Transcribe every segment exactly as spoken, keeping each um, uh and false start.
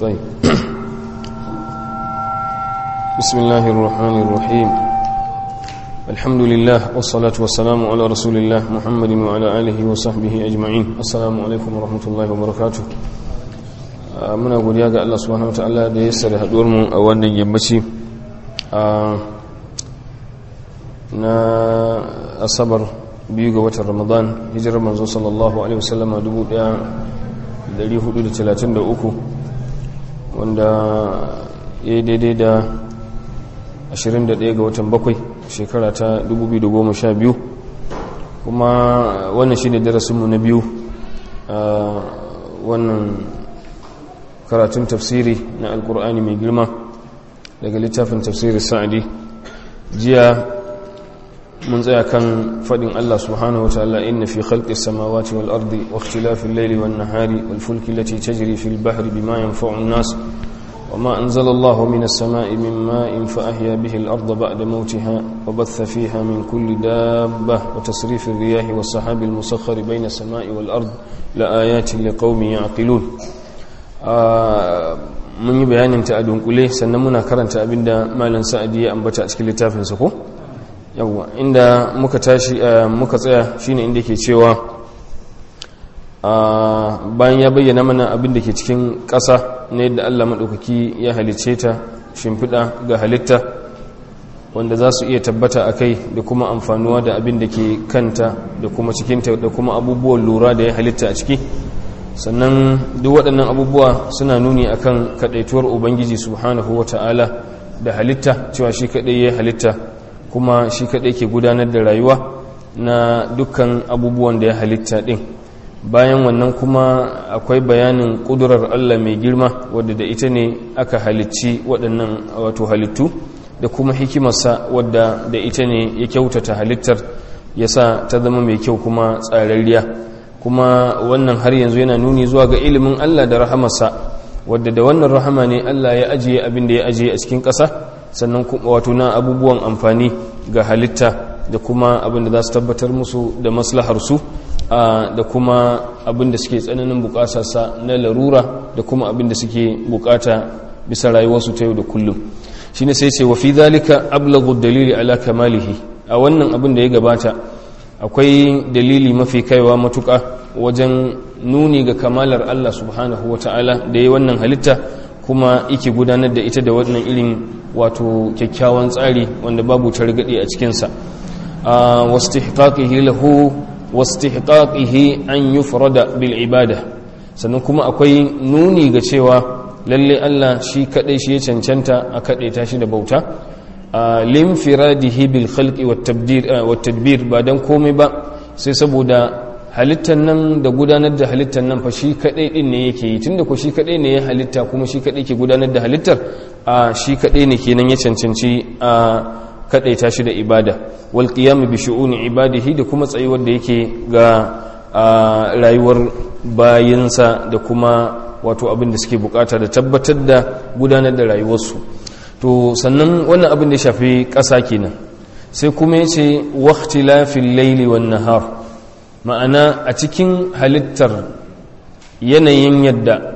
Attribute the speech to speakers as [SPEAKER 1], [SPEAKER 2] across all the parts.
[SPEAKER 1] طيب بسم الله الرحمن الرحيم الحمد لله والصلاة والسلام على رسول الله محمد وعلى آله وصحبه أجمعين السلام عليكم ورحمة الله وبركاته muna godiya ga Allah subhanahu wataala da ya sare haduwar mu a wannan yammaci na asabar biyu ga watan Ramadan hijirar manzo sallallahu alaihi wasallama dubu ɗaya da ɗari hudu da talatin da uku wanda ya yi daidai da ashirin da ɗaya ga watan bakwai shekara ta dubu biyu da goma sha biyu kuma wannan shine darasinmu na biyu a wannan karatun tafsiri na alkur'ani mai girma daga littafin tafsiri sa'adi jiya mun tsaya kan fadin Allah subhanahu wataala inna fi khalqis samawati wal ardi wa ikhtilafil layli wan nahari wal fulki allati tajri fil bahri bima yanfa'u an-nas wama anzala Allahu minas sama'i min ma'in fa ahya bihi al-ardha ba'da mawtiha wa batha fiha min kulli dabbah wa tasrifir riyahi was sahabil musakhkhari bayna as-sama'i wal ardi la ayatin liqaumin ya'qilun mun yi bayanin ta a dunkule sannan muna karanta abinda malam sa'adi ya ambata a cikin littafinsa ko yawa inda muka tashi muka tsaya shine inda yake cewa bayan ya bayyana mana abin da ke cikin ƙasa na yadda Allah madaukaki ya halicce ta shimfiɗa ga halitta wanda za su iya tabbata a kai da kuma amfanuwa da abin da ke kanta da kuma cikinta da kuma abubuwan lura da ya halitta a ciki sannan duk waɗannan abubuwa suna nuni akan kaɗaituwar ubangiji subhanahu wata'ala da halitta cewa shi kaɗai ya halitta kuma shi kaɗai ke gudanar da rayuwa na dukkan abubuwan da ya halitta ɗin bayan wannan kuma akwai bayanin ƙudurar Allah mai girma wadda da ita ne aka halicci waɗannan wato halittu da kuma hikimarsa wadda da ita ne ya kyautata halittar ya sa ta zama mai kyau kuma tsararriya kuma wannan har yanzu yana nuni zuwa ga ilimin Allah da rahamarsa wadda da wannan rahama ne Allah ya ajiye abin da ya ajiye a cikin ƙasa sannan wato na abubuwan amfani ga halitta da kuma abin da za su tabbatar musu da maslaharsu da kuma abin da suke tsananin bukatarsa na larura da kuma abin da suke bukata bisa rayuwarsu ta yau da kullum shine sai ce wa fi dhalika ablaghu dalili ala kamalihi a wannan abin da ya gabata akwai dalili mafi kaiwa matuƙa wajen nuni ga kamalar Allah subhanahu wa ta'ala da ya wannan halitta kuma yake gudanar da ita da wannan irin wato kyakkyawan tsari wanda babu targaɗe a cikinsa wastihqaqihi lahu wastihqaqihi an yufrada bil ibada sannan kuma akwai nuni ga cewa lalle Allah shi kadai shi ya cancanta a kadaita shi da bauta limfiradihi bil khalqi wat tabdir wat tadbir ba dan komai ba sai saboda halittan nan da gudanar da halittan nan fa shi kadai din ne yake yi tunda ko shi kadai ne ya halitta kuma shi kadai ke gudanar da halittar a shi kadai ne kenan ya cancanci a kadaita shi da ibada wal qiyam bi shu'uni ibadihi da kuma tsayuwar da yake ga rayuwar bayinsa da kuma wato abin da suke bukata da tabbatar da gudanar da rayuwarsu to sannan wannan abin da ya shafi ƙasa kenan sai kuma ya ce waqtilafil layli wan nahar ma'ana a cikin halittar yanayin yadda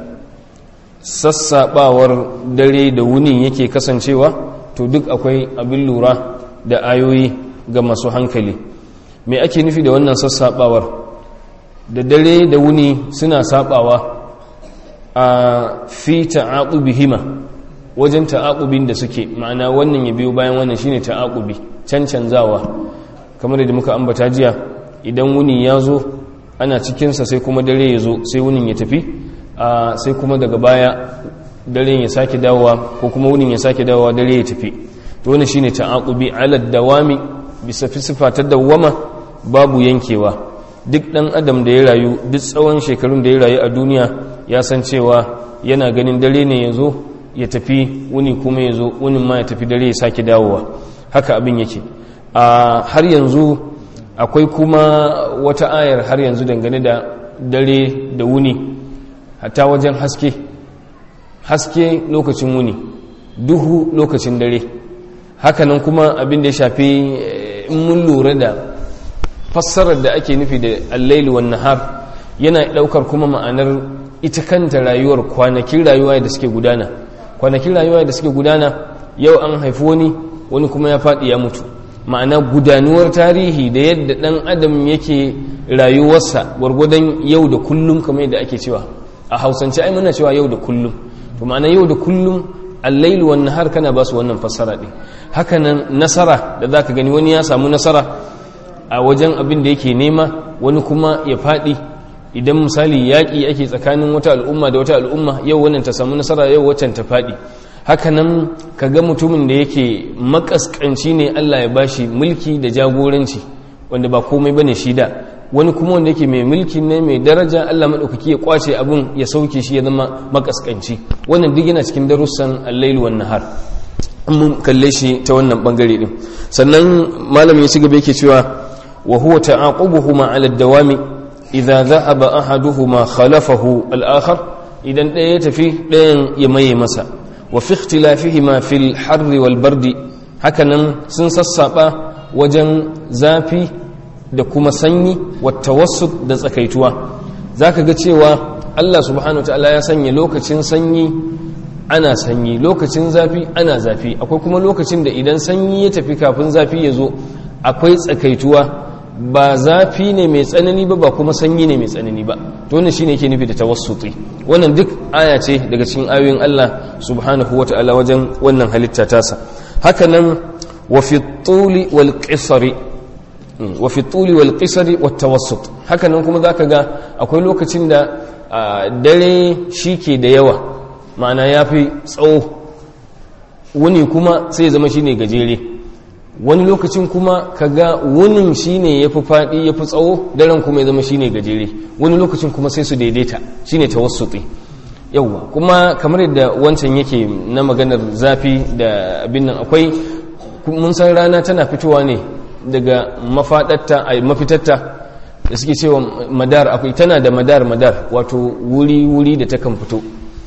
[SPEAKER 1] sassabawar dare da wuni yake kasancewa to duk akwai abin lura da ayoyi ga masu hankali me ake nufi da wannan sassabawar da dare da wuni suna sabawa a fi ta'aqubihima wajen ta'aqubin da suke ma'ana wannan ya biyo bayan wannan shine ta'aqubi cancanzawa kamar da muka ambata jiya idan wuni ya zo ana cikinsa sai kuma dare ya zo sai wunin ya tafi sai kuma daga baya dare ya sake dawowa ko kuma wunin ya sake dawowa dare ya tafi to wannan shine ta'aqubi ala dawami bisa sifa ta dawama babu yankewa duk dan adam da ya rayu duk tsawon shekarun da ya rayu a duniya ya san cewa yana ganin dare ne ya zo ya tafi wuni kuma ya zo wunin ma ya tafi dare ya sake dawowa haka abin yake a har yanzu akwai kuma wata ayar har yanzu dangane da dare da wuni hatta wajen haske haske lokacin wuni duhu lokacin dare hakanan kuma abin da ya shafi in mun lura da fassarar da ake nufi da al-laili wan nahar yana daukar kuma ma'anar ita kanta rayuwar, kwanakin rayuwa da suke gudana kwanakin rayuwa da suke gudana yau an haifi wani wani kuma ya faɗi ya mutu, ma'ana gudanuwar tarihi da yadda ɗan adam yake rayuwarsa gwargwadon yau da kullum, kamar yadda ake cewa a hausance ai muna cewa yau da kullum, to ma'ana yau da kullum al-lail wan nahar kana ba su wannan fassara din. Haka nan nasara da zaka gani, wani ya samu nasara a wajen abin da yake nema, wani kuma ya faɗi. Idan misali yaƙi ake tsakanin wata al'umma da wata al'umma, yau wannan ta samu nasara, yau waccan ta faɗi. Haka nan ka ga mutumin da yake makaskanci ne, Allah ya bashi mulki da jagoranci wanda ba komai bane shi da, wani kuma wanda yake mai mulki ne mai daraja, Allah madaukaki ya kwace abin ya sauke shi ya zama makaskanci. Wannan duk yana cikin darussan al-lail wan nahar, mun kalle shi ta wannan bangare din. Sannan malami ya cigaba yake cewa wa huwa ta'aqubuhuma 'ala ad-dawami idza dhahaba ahaduhuma khalafahu al-akhar, idan ɗaya ya tafi ɗayan ya maye masa. Wa fi ikhtilafihima fil harri wal bardi, hakanan sun sassaba wajen zafi da kuma sanyi, wa tawassut da tsakaituwa. Zaka ga cewa Allah subhanahu wataala ya sanya lokacin sanyi ana sanyi, lokacin zafi ana zafi, akwai kuma lokacin da idan sanyi ya tafi kafin zafi ya zo akwai tsakaituwa, ba zafi ne mai tsanani ba ba kuma sanyi ne mai tsanani ba. To wannan shine yake nufi da tawassuti. Wannan duk aya ce daga cikin ayoyin Allah subhanahu wata'ala wajen wannan halitta tasa. Haka nan wa fi tuli wal qisri wa fi tuli wal qisri wat tawassut. Haka nan kuma zaka ga akwai lokacin da dare shike da yawa, ma'ana yafi tsawo, wuni kuma sai ya zama shine gajere. Wani lokacin kuma kaga wunin shine yafi fadi yafi tsawo, daren kuma ya zama shine gajere. Wani lokacin kuma sai su daidaita, shine tawassuti. Yawwa, kuma kamar yadda wancan yake na maganar zafi da abin nan, akwai mun san rana tana fitowa ne daga mafadarta ai mafitatta da suke cewa madar, akwai tana da madar madar wato wuri wuri da takan fito.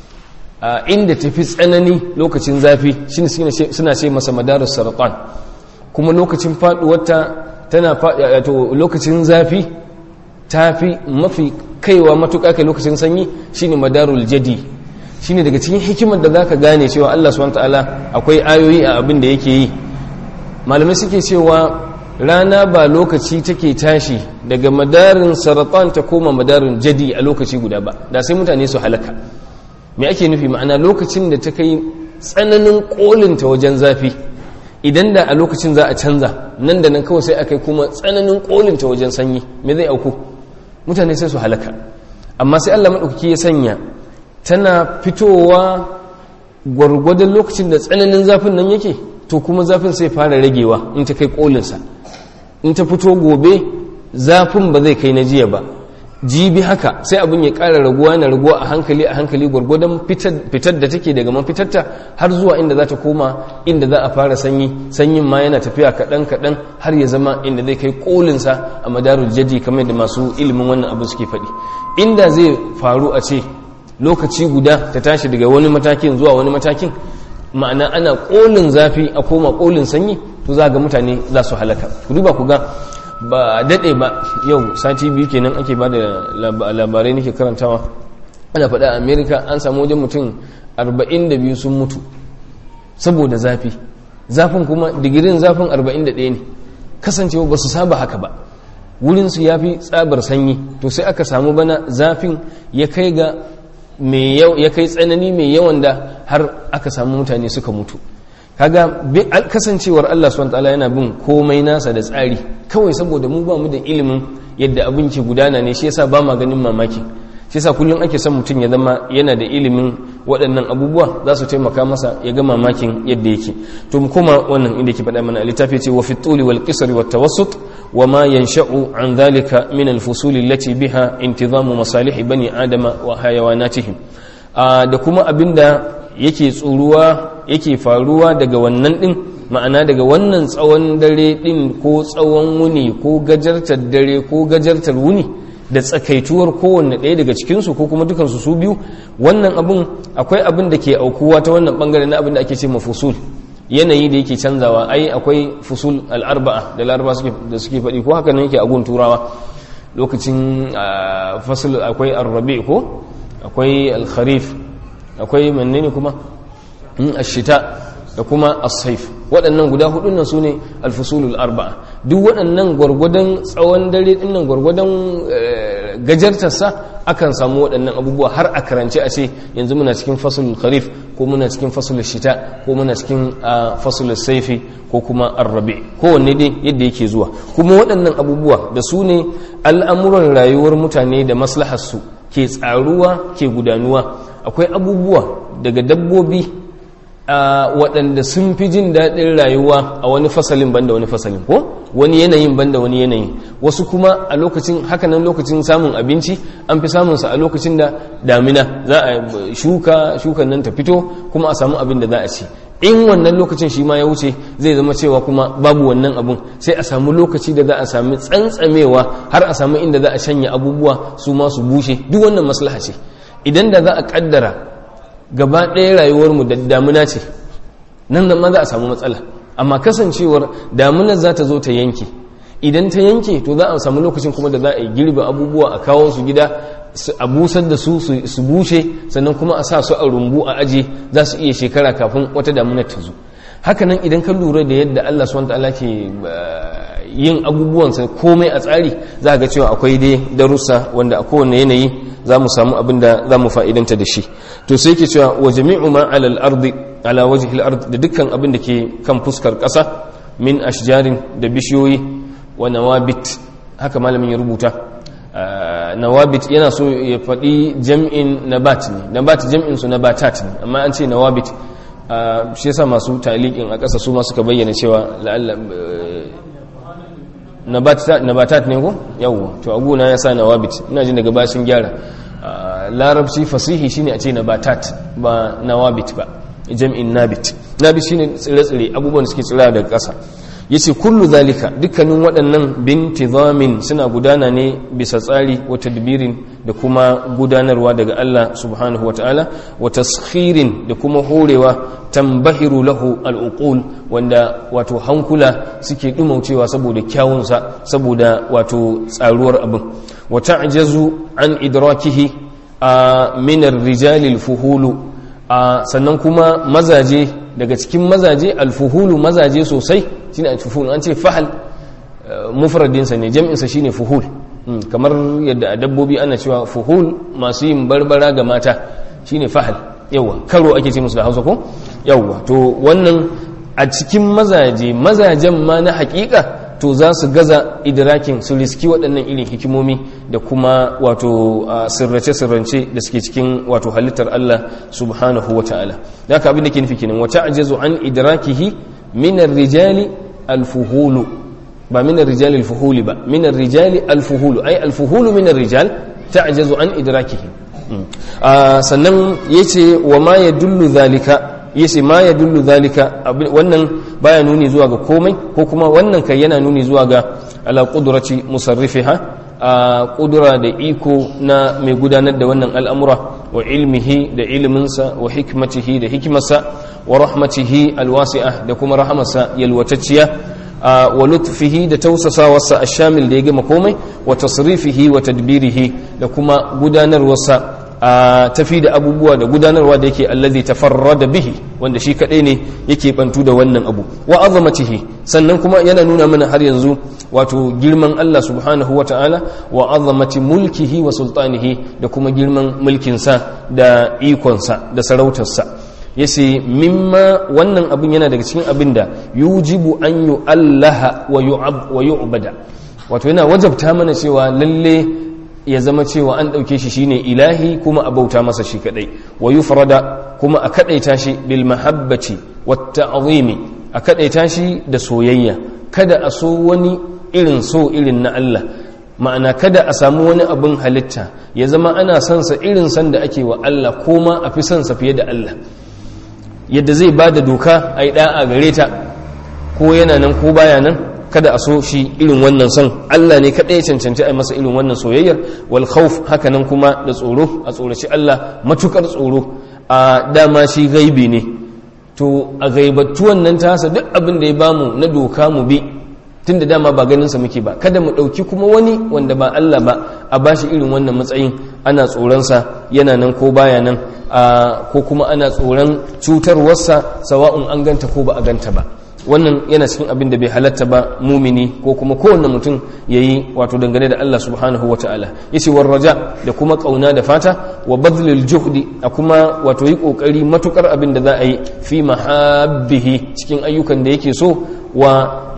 [SPEAKER 1] A inda tafi tsanani lokacin zafi shine suna ce masa madarus sarqan, kuma lokacin faduwarta tana to lokacin zafi tafi mafi kaiwa matuƙa kai lokacin sanyi shine madarul jadi. Shine daga cikin hikimar da zaka gane cewa Allah subhanahu wataala akwai ayoyi a abin da yake yi. Malamai suke cewa rana ba lokaci take tashi daga madarin saratan ta koma madarin jadi a lokaci guda ba, da sai mutane su halaka. Me ake nufi? Ma'ana lokacin da ta kai tsananin kolinta wajen zafi, idan da a lokacin za a canza nan da nan kawai sai aka yi kuma tsananin kolinta wajen sanyi, me zai auku? Mutane sai su halaka. Amma sai Allah maɗaukaki ya sanya tana fitowa gwargwadon lokacin da tsananin zafin nan yake, to kuma zafin sai fara ragewa in ta kai kolinsa. In ta fito gobe zafin ba zai kai na jiya ba, jibi haka sai abin ya ƙara raguwa na raguwa a hankali a hankali gwargwadon fitar da take daga mafitarta har zuwa inda za ta koma inda za a fara sanyi. Sanyin ma yana tafiya kaɗan kaɗan har ya zama inda zai kai ƙolinsa a madarul jadi, kamar da masu ilimin wannan abu suke faɗi. Inda zai faru a ce lokaci guda ta tashi daga wani matakin zuwa wani matakin, ma'ana ana ƙolin zafi a koma ƙolin sanyi, to za ga mutane za su halaka. Ku duba ku ga ba daɗe ba, yau sati biyu kenan ake ba da labarai nake karantawa, ana faɗa a Amerika an samu wajen mutum arba'in da biyu sun mutu saboda zafi. Zafin kuma digirin zafin arba'in da ɗaya ne, kasancewa ba su saba haka ba, wurinsu ya fi tsabar sanyi. To sai aka samu bana zafin ya kai ga ya kai tsanani mai yawan da har aka samu mutane suka mutu. Kaga kasancewar Allah subhanahu wataala yana bin komai nasa da tsari, kawai saboda mu ba mu da ilimin yadda abin ke gudana ne, shi yasa ba ma ganin mamaki. Shi yasa kullum ake son mutum ya zama yana da ilimin waɗannan abubuwa, za su taimaka masa ya ga mamakin yadda yake. To mu koma wannan inda yake faɗa mana littafi ce wa fi tuli wal qisri wat tawassut wa ma yansha'u an dhalika min al fusul allati biha intizamu masalih bani adama wa hayawanatihim. Da kuma abinda yake tsuruwa yake faruwa daga wannan din, ma'ana daga wannan tsawon dare din ko tsawon wuni ko gajartar dare ko gajartar wuni da tsakaituwar kowanne ɗaya daga cikinsu ko kuma dukansu su biyu. Wannan abin akwai abin da ke aukuwa ta wannan bangare na abin da ake ce mafusul, yanayi da yake canzawa. Ai akwai fusul al'arba'a da laraba da suke faɗi, ko haka nan yake a gun turawa. Lokacin fasul akwai arrabi ko akwai al-kharif akwai menene kuma ash-shita da kuma as-sayf waɗannan guda hudun nan sune al-fusulul arba'a duk waɗannan gwargwadon tsawon dare din nan gwargwadon gajartarsa akan samu waɗannan abubuwa har a karance a ce yanzu muna cikin fasulul kharif ko muna cikin fasulul shita ko muna cikin fasulul sayfi ko kuma ar-rabi kowanne dai yadda yake zuwa kuma waɗannan abubuwa da su ne al'amuran rayuwar mutane da maslaharsu ke tsaruwa ke gudanuwa akwai abubuwa daga dabbobi waɗanda sun fi jin daɗin rayuwa a wani fasalin banda wani fasalin ko wani yanayin banda wani yanayin wasu kuma a lokacin hakanan lokacin samun abinci an fi samunsa a lokacin da damina za a shuka shukan nan ta fito kuma a samu abin da za a ci in wannan lokacin shi ma ya wuce zai zama cewa kuma babu wannan abun sai a samu lokaci da za a sami tsantsamewa har a samu inda za a shanya abubuwa su ma su bushe duk wannan maslaha ce idan da za a kaddara gaba ɗaya rayuwarmu da damuna ce nan nan ma za a samu matsala amma kasancewar damunar za ta zo ta yanke idan ta yanke to za a samu lokacin kuma da za a yi girbe abubuwa a kawo su gida a busar da su su bushe sannan kuma a sa su a rumbu a aje za su iya shekara kafin wata damunar ta zo hakanan idan ka lura da yadda Allah subhanahu wataala ke yin abubuwansa komai a tsari za ga cewa akwai dai darussa wanda a kowane yanayi za mu samu abin da za mu fa'idanta da shi to sai ke cewa wa jami'u ma alal ardi ala wajhi al-ard da dukkan abin da ke kan fuskar ƙasa min ashjarin da bishiyoyi wa nawabit haka malamin ya rubuta nawabit yana so ya faɗi jam'in nabat ne nabat jam'in su nabatat ne amma an ce nawabit shi yasa masu taliqin a ƙasa su ma suka bayyana cewa la'alla nabatat ne ko yawa to aguna ya sa nawabit ina jin daga bashin gyara larabci fasihi shine a ce nabatat ba nawabit ba jam'in nabit nabit shine tsire-tsire abubuwan da suke tsira daga ƙasa yace kullu zalika dukkanin waɗannan bintizamin suna gudana ne bisa tsari wa tadbirin da kuma gudanarwa daga Allah subhanahu wataala wa taskhirin da kuma horewa tambahiru lahu al'uqul wanda wato hankula suke dumaucewa saboda kyawunsa saboda wato tsaruwar abin wa ta'jazu an idrakihi min ar-rijal al-fuhulu sannan kuma mazaje daga cikin mazaje al-fuhulu mazaje sosai shine al-fuhul an ce fahal mufradinsa ne jam'insa shine fuhul kamar yadda a dabbobi ana cewa fuhul masu yin barbara ga mata shine fahal yawa karo ake ce musu da Hausa ko yawa to wannan a cikin mazaje mazajen ma na hakika to za su gaza idrakin su riski waɗannan irin hikimomi da kuma wato sirrace-sirrance da suke cikin wato halittar Allah subhanahu wa ta'ala da haka abin da ke nufi kenan wata ajazu an idrakihi minar rijali alfuhulu ba minar rijali alfuhuli ba minar rijali alfuhulu ai alfuhulu minar rijal ta'jazu an idrakihi sannan yace wa ma yadullu zalika yace ma yadullu zalika wannan baya nuni zuwa ga komai ko kuma wannan kai yana nuni zuwa ga ala qudrati musarrifiha a kudura da iko na mai gudanar da wannan al'amura wa ilmihi da ilminsa wa hikmatihi da hikimarsa wa rahmatihi alwasi'ah da kuma rahamarsa yalwatacciya wa lutfihi da tausasawarsa ashamil da ya gama komai wa tasrifihi wa tadbirihi da kuma gudanarwarsa a tafi da abubuwa da gudanarwa da yake allazi tafarrada bihi wanda shi kadai ne yake bantu da wannan abu wa azamatihi sannan kuma yana nuna mana har yanzu wato girman Allah subhanahu wataala wa azamati mulkihi wa sultanihi da kuma girman mulkinsa da ikonsa da sarautarsa yace mimma wannan abin yana daga cikin abin da yujibu an yu'allaha wa yu'ab wa yu'bada wato yana wajabta mana cewa lalle ya zama cewa an ɗauke shi shine ilahi kuma a bauta masa shi kadai wa yufrada kuma a kadaita shi bil mahabbati wat ta'zimi a kadaita shi da soyayya kada a so wani irin so irin na Allah ma'ana kada a samu wani abin halitta ya zama ana son sa irin san da ake wa Allah ko ma a fi son sa fiye da Allah yadda zai bada doka ai da'a gare ta ko yana nan ko baya nan kada a so shi irin wannan son Allah ne kada ya cancanci a masa irin wannan soyayyar wal khawf hakanan kuma da tsoro a tsoraci Allah matukar tsoro a dama shi gaibi ne to a gaibatuwan nan tasa duk abin da ya bamu na doka mu bi tunda dama ba ganin sa muke ba kada mu dauki kuma wani wanda ba Allah ba a bashi irin wannan matsayin ana tsoron sa yana nan ko baya nan, ko kuma ana tsoron cutarwarsa sawa'un an ganta ko ba a ganta ba. Wannan yana cikin abin da bai halatta ba mumini ko kuma kowanne mutum yayi wato dangane da Allah subhanahu wataala. Yace war raja, da kuma kauna da fata, wa badlil juhdi, a kuma wato yi kokari matukar abin da za a yi fi mahabbihi, cikin ayyukan da yake so, wa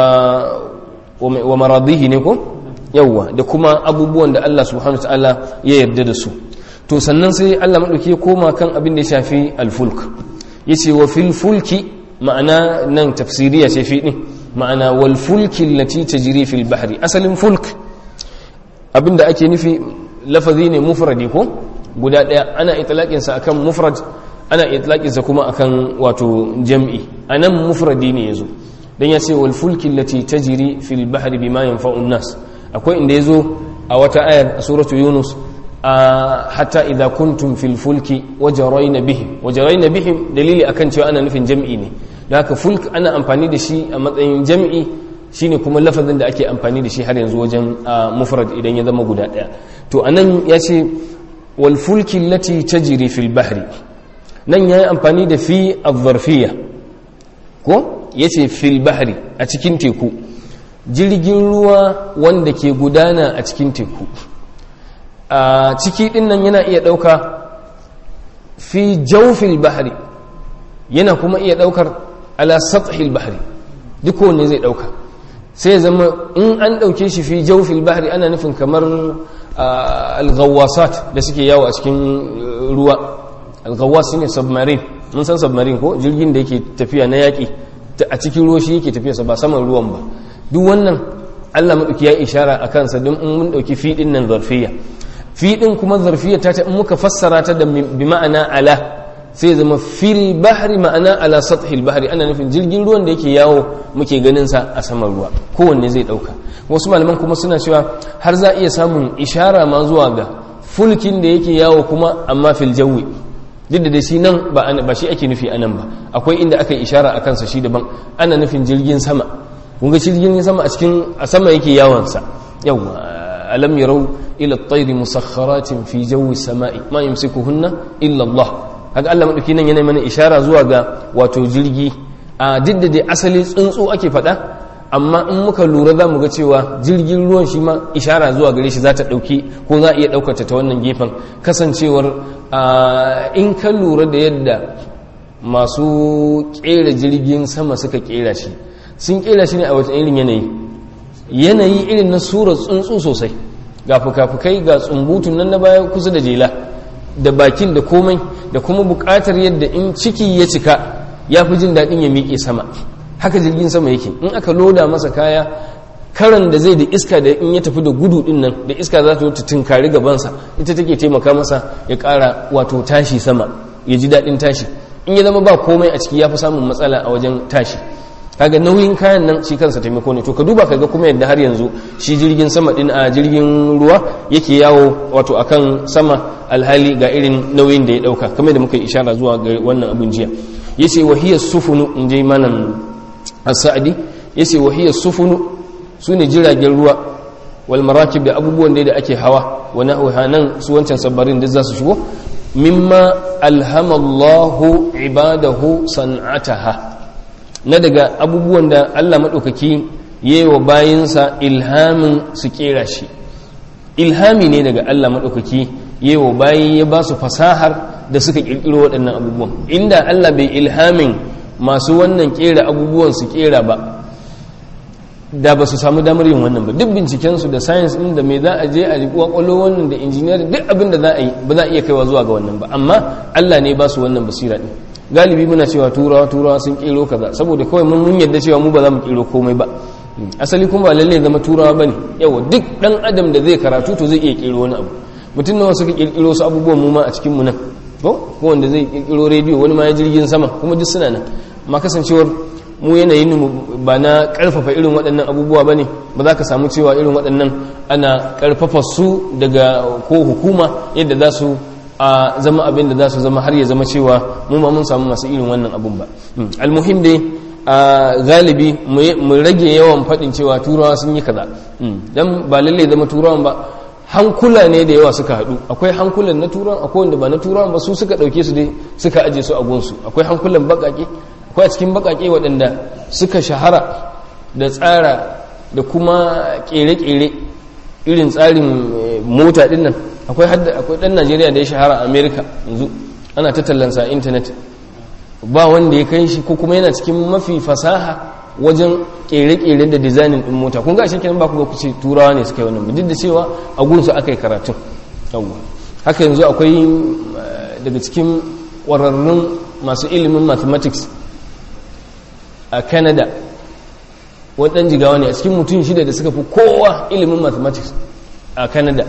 [SPEAKER 1] wa maradihi ne ko yawwa, da kuma abubuwan da Allah subhanahu wataala ya yarda da su. To sannan sai Allah madauki ya koma kan abin da ya shafi al-fulk. Yace wa fil fulki, ma'ana nan tafsiriya ce fi din, ma'ana wal fulki allati tajri fil bahri. Asalin fulk abinda ake nufi lafazi ne mufradi ko guda daya, ana itlaqin sa akan mufrad, ana itlaqin sa kuma akan wato jam'i. Anan mufradi ne yazo dan yace wal fulki allati tajri fil bahri bima yanfa'u an-nas. Akwai inda yazo a wata ayar a suratu yunus, hatta idza kuntum fil fulki wajarayna bihim. Wajarayna bihim dalili akan cewa ana nufin jam'i ne, da haka fulk ana amfani da shi a matsayin jam'i, shine kuma lafazin da ake amfani da shi har yanzu wajen mufrad idan ya zama guda daya. To anan yace wal fulki allati tajri fil bahri, nan yayi amfani da fi adh-dharfiyya ko yace fil bahri, a cikin teku, jirgin ruwa wanda ke gudana a cikin teku. a ciki din nan yana iya ɗauka fi jawfil bahri, yana kuma iya ɗaukar ala sathil bahri, duk wanne zai ɗauka. sai zama in an ɗauke shi fi jawfil bahri ana nufin kamar al-ghawasat da suke yawo a cikin ruwa. al-ghawas shine submarine, mun san submarine ko, jirgin da yake tafiya na yaƙi a cikin ruwa, shi yake tafiya ba saman ruwan ba. duk wannan Allah madauki ya ishara a kansa, don in mun ɗauki fi ɗin nan zarfiya. fi ɗin kuma zarfiya ta ta in muka fassara ta da bi ma'ana ala, sai zama fil bahri ma'ana ala sathil bahri, ana nufin jirgin ruwan da yake yawo muke ganin sa a saman ruwa, kowanne zai ɗauka. wasu malaman kuma suna cewa har za iya samun ishara ma zuwa ga fulkin da yake yawo kuma amma fil jawi, duk da shi nan ba ba shi ake nufi anan ba, akwai inda aka yi ishara a kansa shi daban, ana nufin jirgin sama. kun ga jirgin sama a cikin a sama yake yawon sa. yawa alam yarau ila at-tayri musakhkharatin fi jawi as-sama'i ma yumsikuhunna illa Allah. haka Allah madauki nan yana mana ishara zuwa ga wato jirgi, a duk da dai asali tsuntsu ake faɗa, amma in muka lura za mu ga cewa jirgin ruwan shi ma ishara zuwa gare shi za ta ɗauki ko za a iya ɗaukata ta wannan gefen, kasancewar in ka lura da yadda masu ƙera jirgin sama suka ƙera shi, sun ƙera shi ne a wata irin yanayi yanayi irin na surar tsuntsu sosai, ga fuka-fukai, ga tsumbutun nan na baya kusa da jela, da bakin da komai, da kuma buƙatar yadda in ciki ya cika ya fi jin daɗin ya miƙe sama. haka jirgin sama yake, in aka loda masa kaya, karan da zai da iska da in ya tafi da gudu din nan, da iska za ta ta tunkari gabansa, ita take taimaka masa ya ƙara wato tashi sama, ya ji daɗin tashi. in ya zama ba komai a ciki ya fi samun matsala a wajen tashi. kaga nauyin kayan nan shi kansa taimako ne. to ka duba kaga kuma yadda har yanzu shi jirgin sama din a jirgin ruwa yake yawo wato akan sama, alhali ga irin nauyin da ya dauka, kamar da muka yi ishara zuwa ga wannan abun jiya. yace wahiya sufunu, in je manan as-sa'di, yace wahiya sufunu sune jiragen ruwa, wal marakib da abubuwan da ake hawa, wa nahwa nan su wancan sabarin da za su shigo, mimma alhama Allahu ibadahu san'ataha, na daga abubuwan da Allah maɗaukaki ya yi wa bayinsa ilhamin su ƙera shi. ilhami ne daga Allah maɗaukaki ya yi wa bayi, ya ba su fasahar da suka ƙirƙiro waɗannan abubuwan. inda Allah bai ilhamin masu wannan ƙera abubuwan su ƙera ba, da ba su samu damar yin wannan ba. duk bincikensu da science ɗin da mai za a je a ƙwaƙwalo wannan da engineering, duk abin da za a yi ba za a iya kaiwa zuwa ga wannan ba, amma Allah ne ba su wannan basira ɗin. galibi muna cewa turawa turawa sun kero kaza saboda kawai mun yadda cewa mu ba za mu kero komai ba. asali kuma ba lalle zama turawa bane. yawa duk dan adam da zai karatu to zai iya kero wani abu. mutum nawa suka kirkiro su abubuwan mu ma a cikin mu nan ko ko wanda zai kirkiro rediyo, wani ma ya jirgin sama, kuma duk suna nan. amma kasancewar mu yanayin mu ba na karfafa irin waɗannan abubuwa bane, ba za ka samu cewa irin waɗannan ana karfafa su daga ko hukuma yadda za su a zama abin da za su zama har ya zama cewa mu ma mun samu masu irin wannan abun ba. almuhim dai a galibi mu rage yawan faɗin cewa turawa sun yi kaza, dan ba lalle zama turawan ba, hankula ne da yawa suka haɗu. Akwai hankulan na turan, akwai wanda ba na turan ba, su suka ɗauke su dai suka aje su a gunsu. Akwai hankulan baƙaƙe, akwai a cikin baƙaƙe waɗanda suka shahara da tsara da kuma ƙere-ƙere irin tsarin mota ɗin nan. Akwai akwai ɗan Najeriya da ya shahara a Amerika yanzu, ana ta tallansa a intanet, ba wanda ya kai shi, ko kuma yana cikin mafi fasaha wajen ƙere-ƙere da dizainin ɗin mota. Kun ga shi kenan ba ku ga kuce turawa ne suka yi wannan, duk da cewa a gunsu aka yi karatun. Haka yanzu akwai daga cikin ƙwararrun masu ilimin mathematics a Canada, waɗanda jigawa ne a cikin mutum shida da suka fi kowa ilimin mathematics a Canada,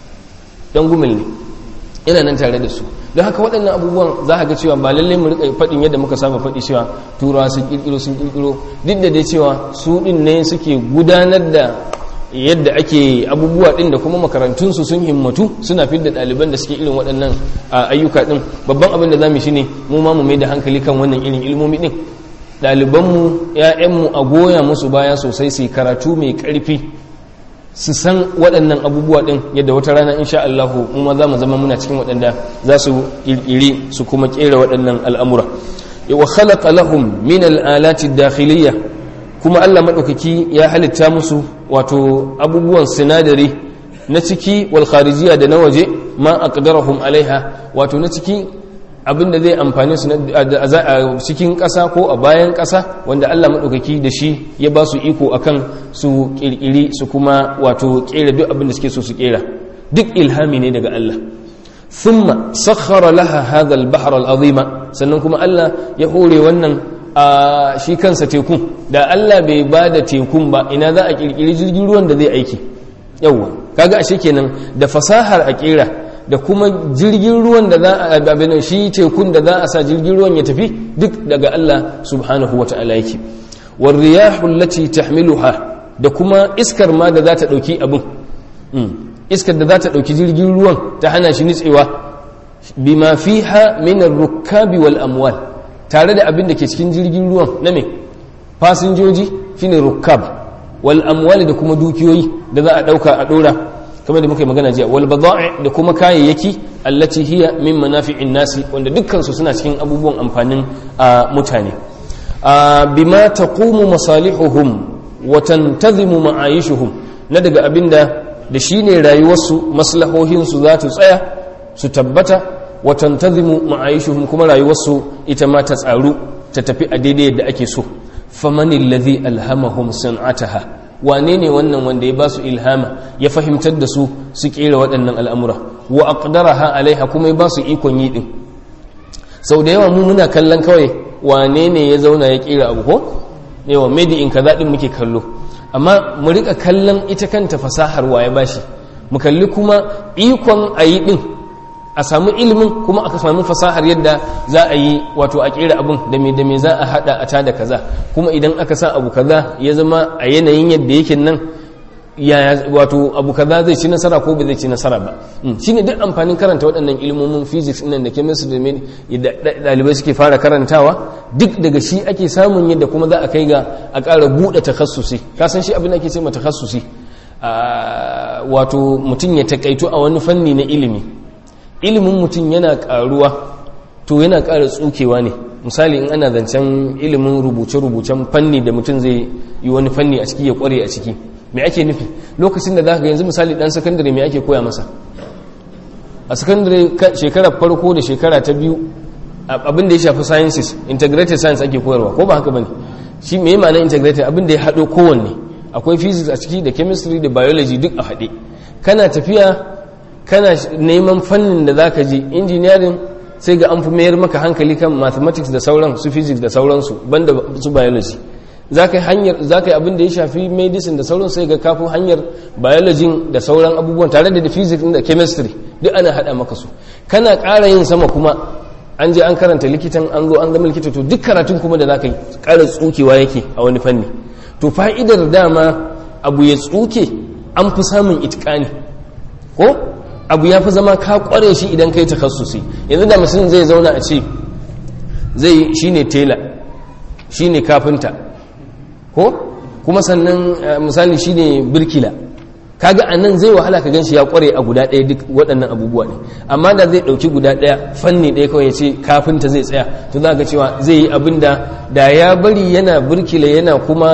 [SPEAKER 1] ɗan gumil ne, yana nan tare da su. Don haka waɗannan abubuwan za a ga cewa ba lallai mu rika faɗin yadda muka saba faɗi cewa turawa sun ƙirƙiro sun ƙirƙiro, duk da dai cewa su ɗin ne suke gudanar da yadda ake abubuwa ɗin, da kuma makarantunsu sun himmatu suna fidda ɗaliban da suke irin waɗannan ayyuka ɗin. Babban abin da za mu shi ne mu ma mu mai da hankali kan wannan irin ilmomi ɗin. Ɗalibanmu, ‘ya'yanmu a goya musu baya sosai, su karatu mai ƙarfi, su san waɗannan abubuwa ɗin, yadda wata rana insha Allahu mu ma za mu zama muna cikin waɗanda za su ƙirƙiri su kuma ƙera waɗannan al'amura. Wa khalaqa lahum min al'alati dakhiliyya, kuma Allah maɗaukaki ya halitta musu wato abubuwan sinadari na ciki wal kharijiyya da na waje, ma aqdarahum alaiha, wato na ciki abinda zai amfane su a cikin ƙasa ko a bayan ƙasa, wanda Allah maɗaukaki da shi ya ba su iko akan su ƙirƙiri su kuma wato ƙera duk abinda suke so su ƙera. Duk ilhami ne daga Allah. Thumma sakhara laha hadha al-bahr al-azima, sannan kuma Allah ya hore wannan a shi kansa tekun. Da Allah bai ba da tekun ba, ina za a ƙirƙiri jirgin ruwan da zai aiki? Yawwa, kaga ashe kenan da fasahar a ƙera da kuma jirgin ruwan da za a abin shi tekun da za a sa jirgin ruwan ya tafi, duk daga Allah subhanahu wa ta'ala yake. War riyahu allati tahmiluha, da kuma iskar ma da za ta dauki abin, iskar da za ta dauki jirgin ruwan ta hana shi nitsewa, bima fiha min ar-rukkabi wal amwal, tare da abin da ke cikin jirgin ruwan na me fasinjoji shine rukkab, wal amwal da kuma dukiyoyi da za a dauka a dora, kamar da muka yi magana jiya, wal bada'i da kuma kayayyaki allati hiya min manafi'in nasi, wanda dukkan su suna cikin abubuwan amfanin mutane. Bima taqumu masalihuhum wa tantazimu ma'ayishuhum, na daga abinda da shine rayuwarsu, maslahohin su za ta tsaya su tabbata, wa tantazimu ma'ayishuhum, kuma rayuwarsu ita ma ta tsaru ta tafi a daidai yadda ake so. Famanil ladhi alhamahum san'ataha, wane ne wannan wanda ya ba su ilhama, ya fahimtar da su su kera waɗannan al'amura, wa aqdaraha alaiha, kuma ya ba su ikon yi ɗin. Sau da yawa mu muna kallon kawai wane ne ya zauna ya kera abu, ko yawa made in kaza ɗin muke kallo, amma mu rika kallon ita kanta fasahar wa ya bashi, mu kalli kuma ikon a yi ɗin, a samu ilimin kuma aka samu fasahar yadda za a yi wato a kera abin da me da me za a hada a tada kaza, kuma idan aka sa abu kaza ya zama a yanayin yadda yake nan, ya wato abu kaza zai ci nasara ko ba zai ci nasara ba. Shine duk amfanin karanta waɗannan ilimomin physics nan da chemistry da ɗalibai suke fara karantawa, duk daga shi ake samun yadda kuma za a kai ga a ƙara buɗe takhassusi. Ka san shi abin da ake ce ma takhassusi, wato mutum ya takaito a wani fanni na ilimi. Ilimin mutum yana karuwa to yana ƙara tsukewa ne. Misali in ana zancen ilimin rubuce-rubucen fanni da mutum zai yi wani fanni a ciki ya ƙware a ciki, me ake nufi? Lokacin da za ka yanzu misali ɗan sakandare me ake koya masa a sakandare? Shekarar farko da shekara ta biyu abin da ya shafi sciences, integrated science ake koyarwa, ko ba haka bane? Shi me ma'ana integrated? Abin da ya haɗo kowanne, akwai physics a ciki da chemistry da biology duk a haɗe. Kana tafiya kana neman fannin da zaka je engineering, sai ga an fi mayar maka hankali kan mathematics da sauran su physics da sauransu banda su biology. Zaka yi hanyar zaka yi abin da ya shafi medicine da sauran, sai ga kafin hanyar biology da sauran abubuwan tare da physics da chemistry duk ana hada maka su. Kana ƙara yin sama kuma an je an karanta likitan, an zo an zama likita, to duk karatun kuma da zaka yi ƙara tsukewa yake a wani fanni. To fa'idar dama abu ya tsuke an fi samun itqani, ko abu ya fi zama ka kware shi idan kai takhassusi. Yanzu da mutum zai zauna a ce zai shine tela, shine kafinta, ko kuma sannan misali shine birkila, kaga anan zai wahala ka ganshi ya kware a guda ɗaya duk waɗannan abubuwa ne, amma da zai ɗauki guda ɗaya fanni ɗaya kawai ya ce kafinta zai tsaya, to za ga cewa zai yi abin da da ya bari yana burkila yana kuma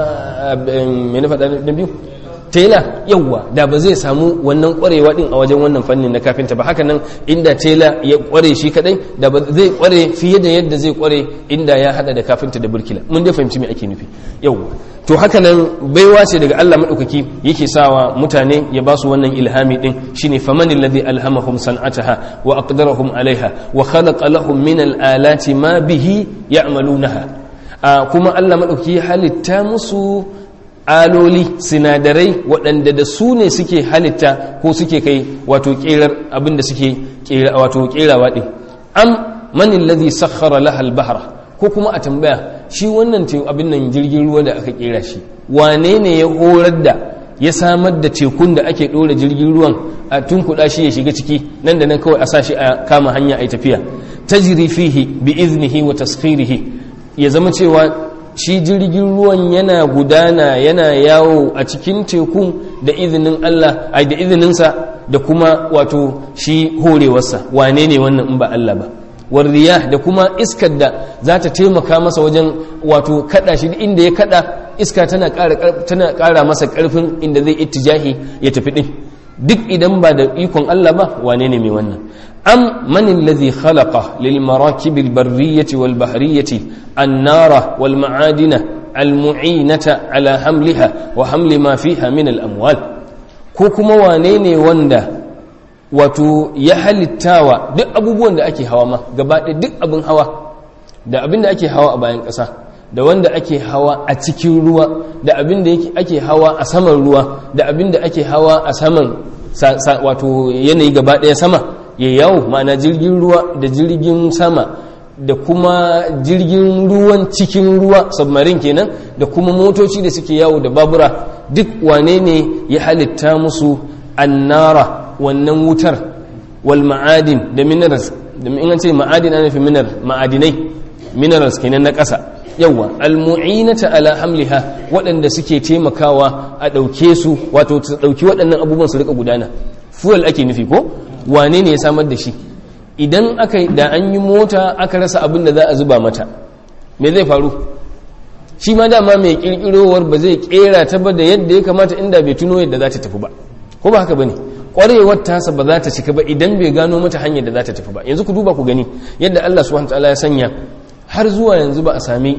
[SPEAKER 1] me na faɗa na biyu tela, yawwa da ba zai samu wannan kwarewa din a wajen wannan fannin na kafinta ba. Haka nan inda tela ya kware shi kadai da ba zai kware fiye da yadda zai kware inda ya hada da kafinta da burkila. Mun dai fahimci me ake nufi, yawwa. To haka nan baiwa ce daga Allah madaukaki yake sawa mutane ya ba su wannan ilhami din, shine famanil ladhi alhamahum san'ataha wa aqdarahum alaiha wa khalaqa lahum min al-alati ma bihi ya'malunaha. Kuma Allah madaukaki halitta musu aloli, sinadarai waɗanda da su ne suke halitta ko suke kai wato ƙerar abinda suke wato ƙerawa ɗin. Am manin ladhi sakhara laha al-bahra, ko kuma a tambaya shi wannan abin nan jirgin ruwa da aka ƙera shi wane ne ya horar da ya samar da tekun da ake ɗora jirgin ruwan a tunkuɗa shi ya shiga ciki nan da nan kawai a sa shi a kama hanya a yi tafiya, tajri fihi bi iznihi wa taskhirihi, ya zama cewa shi jirgin ruwan yana gudana yana yawo a cikin tekun da izinin Allah ai da izininsa da kuma wato shi horewarsa. Wane ne wannan in ba Allah ba? war riyah, da kuma iskar da za ta taimaka masa wajen wato kada shi inda ya kada iska tana ƙara tana ƙara masa ƙarfin inda zai ittijahi ya tafi din. Duk idan ba da ikon Allah ba, wane ne mai wannan? am man alladhi khalaqa lil marakib al barriyyati wal bahriyyati an-nara wal ma'adina al mu'inata ala hamliha wa hamli ma fiha min al amwal, ko kuma wane ne wanda wato ya halittawa duk abubuwan da ake hawa ma gaba ɗaya, duk abin hawa da abin da ake hawa a bayan ƙasa da wanda ake hawa a cikin ruwa da abin da ake hawa a saman ruwa da abin da ake hawa a saman wato yanayi gaba ɗaya sama ya yawo, ma'ana jirgin ruwa da jirgin sama da kuma jirgin ruwan cikin ruwa submarine kenan, da kuma motoci da suke yawo da babura, duk wane ne ya halitta musu annara, wannan wutar, wal ma'adin da minerals, da in an ce ma'adin ana fi mineral ma'adinai minerals kenan na ƙasa, yawa almu'inata ala hamliha, waɗanda suke taimakawa a ɗauke su, wato su ɗauki waɗannan abubuwan su rika gudana. Fuel ake nufi ko? Wane ne ya samar da shi? Idan aka da an yi mota aka rasa abin da za a zuba mata, me zai faru? Shi ma dama mai kirkirowar ba zai kera ta ba da yadda ya kamata inda bai tuno yadda za ta tafi ba, ko ba haka bane? Kwarewar tasa ba za ta cika ba idan bai gano mata hanyar da za ta tafi ba. Yanzu ku duba ku gani yadda Allah subhanahu wataala ya sanya har zuwa yanzu ba a sami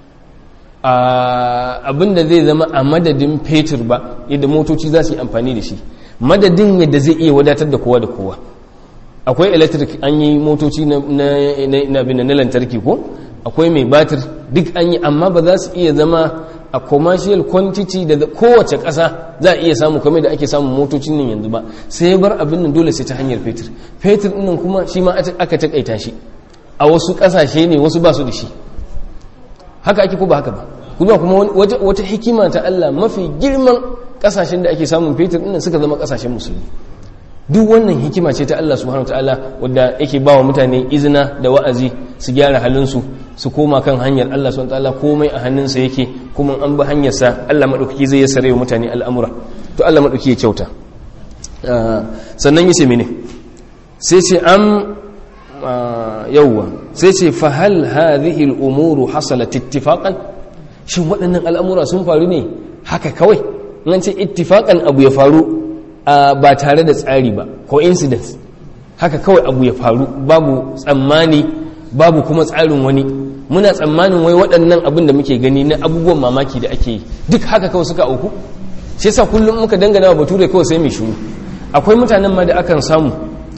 [SPEAKER 1] abin da zai zama a madadin fetur ba, yadda motoci za su yi amfani da shi, madadin yadda zai iya wadatar da kowa da kowa. Akwai electric, an yi motoci na na lantarki ko akwai mai batir, duk an yi, amma ba za su iya zama a commercial quantity da kowace ƙasa za a iya samu kamar da ake samun motocin nan yanzu ba, sai bar abin nan dole sai ta hanyar fetur. Fetur ɗin kuma shi ma aka taƙaita shi a wasu ƙasashe ne, wasu ba su da shi. Haka ake ko ba haka ba? Kuma kuma wata hikima ta Allah, mafi girman ƙasashen da ake samun fetur ɗin suka zama ƙasashen musulmi. Duk wannan hikima ce ta Allah subhanahu wataala wadda yake ba wa mutane izina da wa'azi su gyara halinsu, su koma kan hanyar Allah subhanahu wataala, komai a hannunsa yake, kuma an bi hanyarsa Allah maɗaukaki zai yassare wa mutane al'amura. To Allah maɗaukaki ya kyauta. Sannan yace mene? Sai ce am yawwa sai ce fa hal hadhihi al-umuru hasalat ittifaqan, shin waɗannan al'amura sun faru ne haka kawai? Nan ce ittifaqan abu ya faru ba tare da tsari ba, coincidence, haka kawai abu ya faru babu tsammani babu kuma tsarin wani. Muna tsammanin wai waɗannan abin da muke gani na abubuwan mamaki da ake yi duk haka kawai suka auku? Shi yasa kullum muka dangana wa bature kawai sai mai shiru. Akwai mutanen ma da akan samu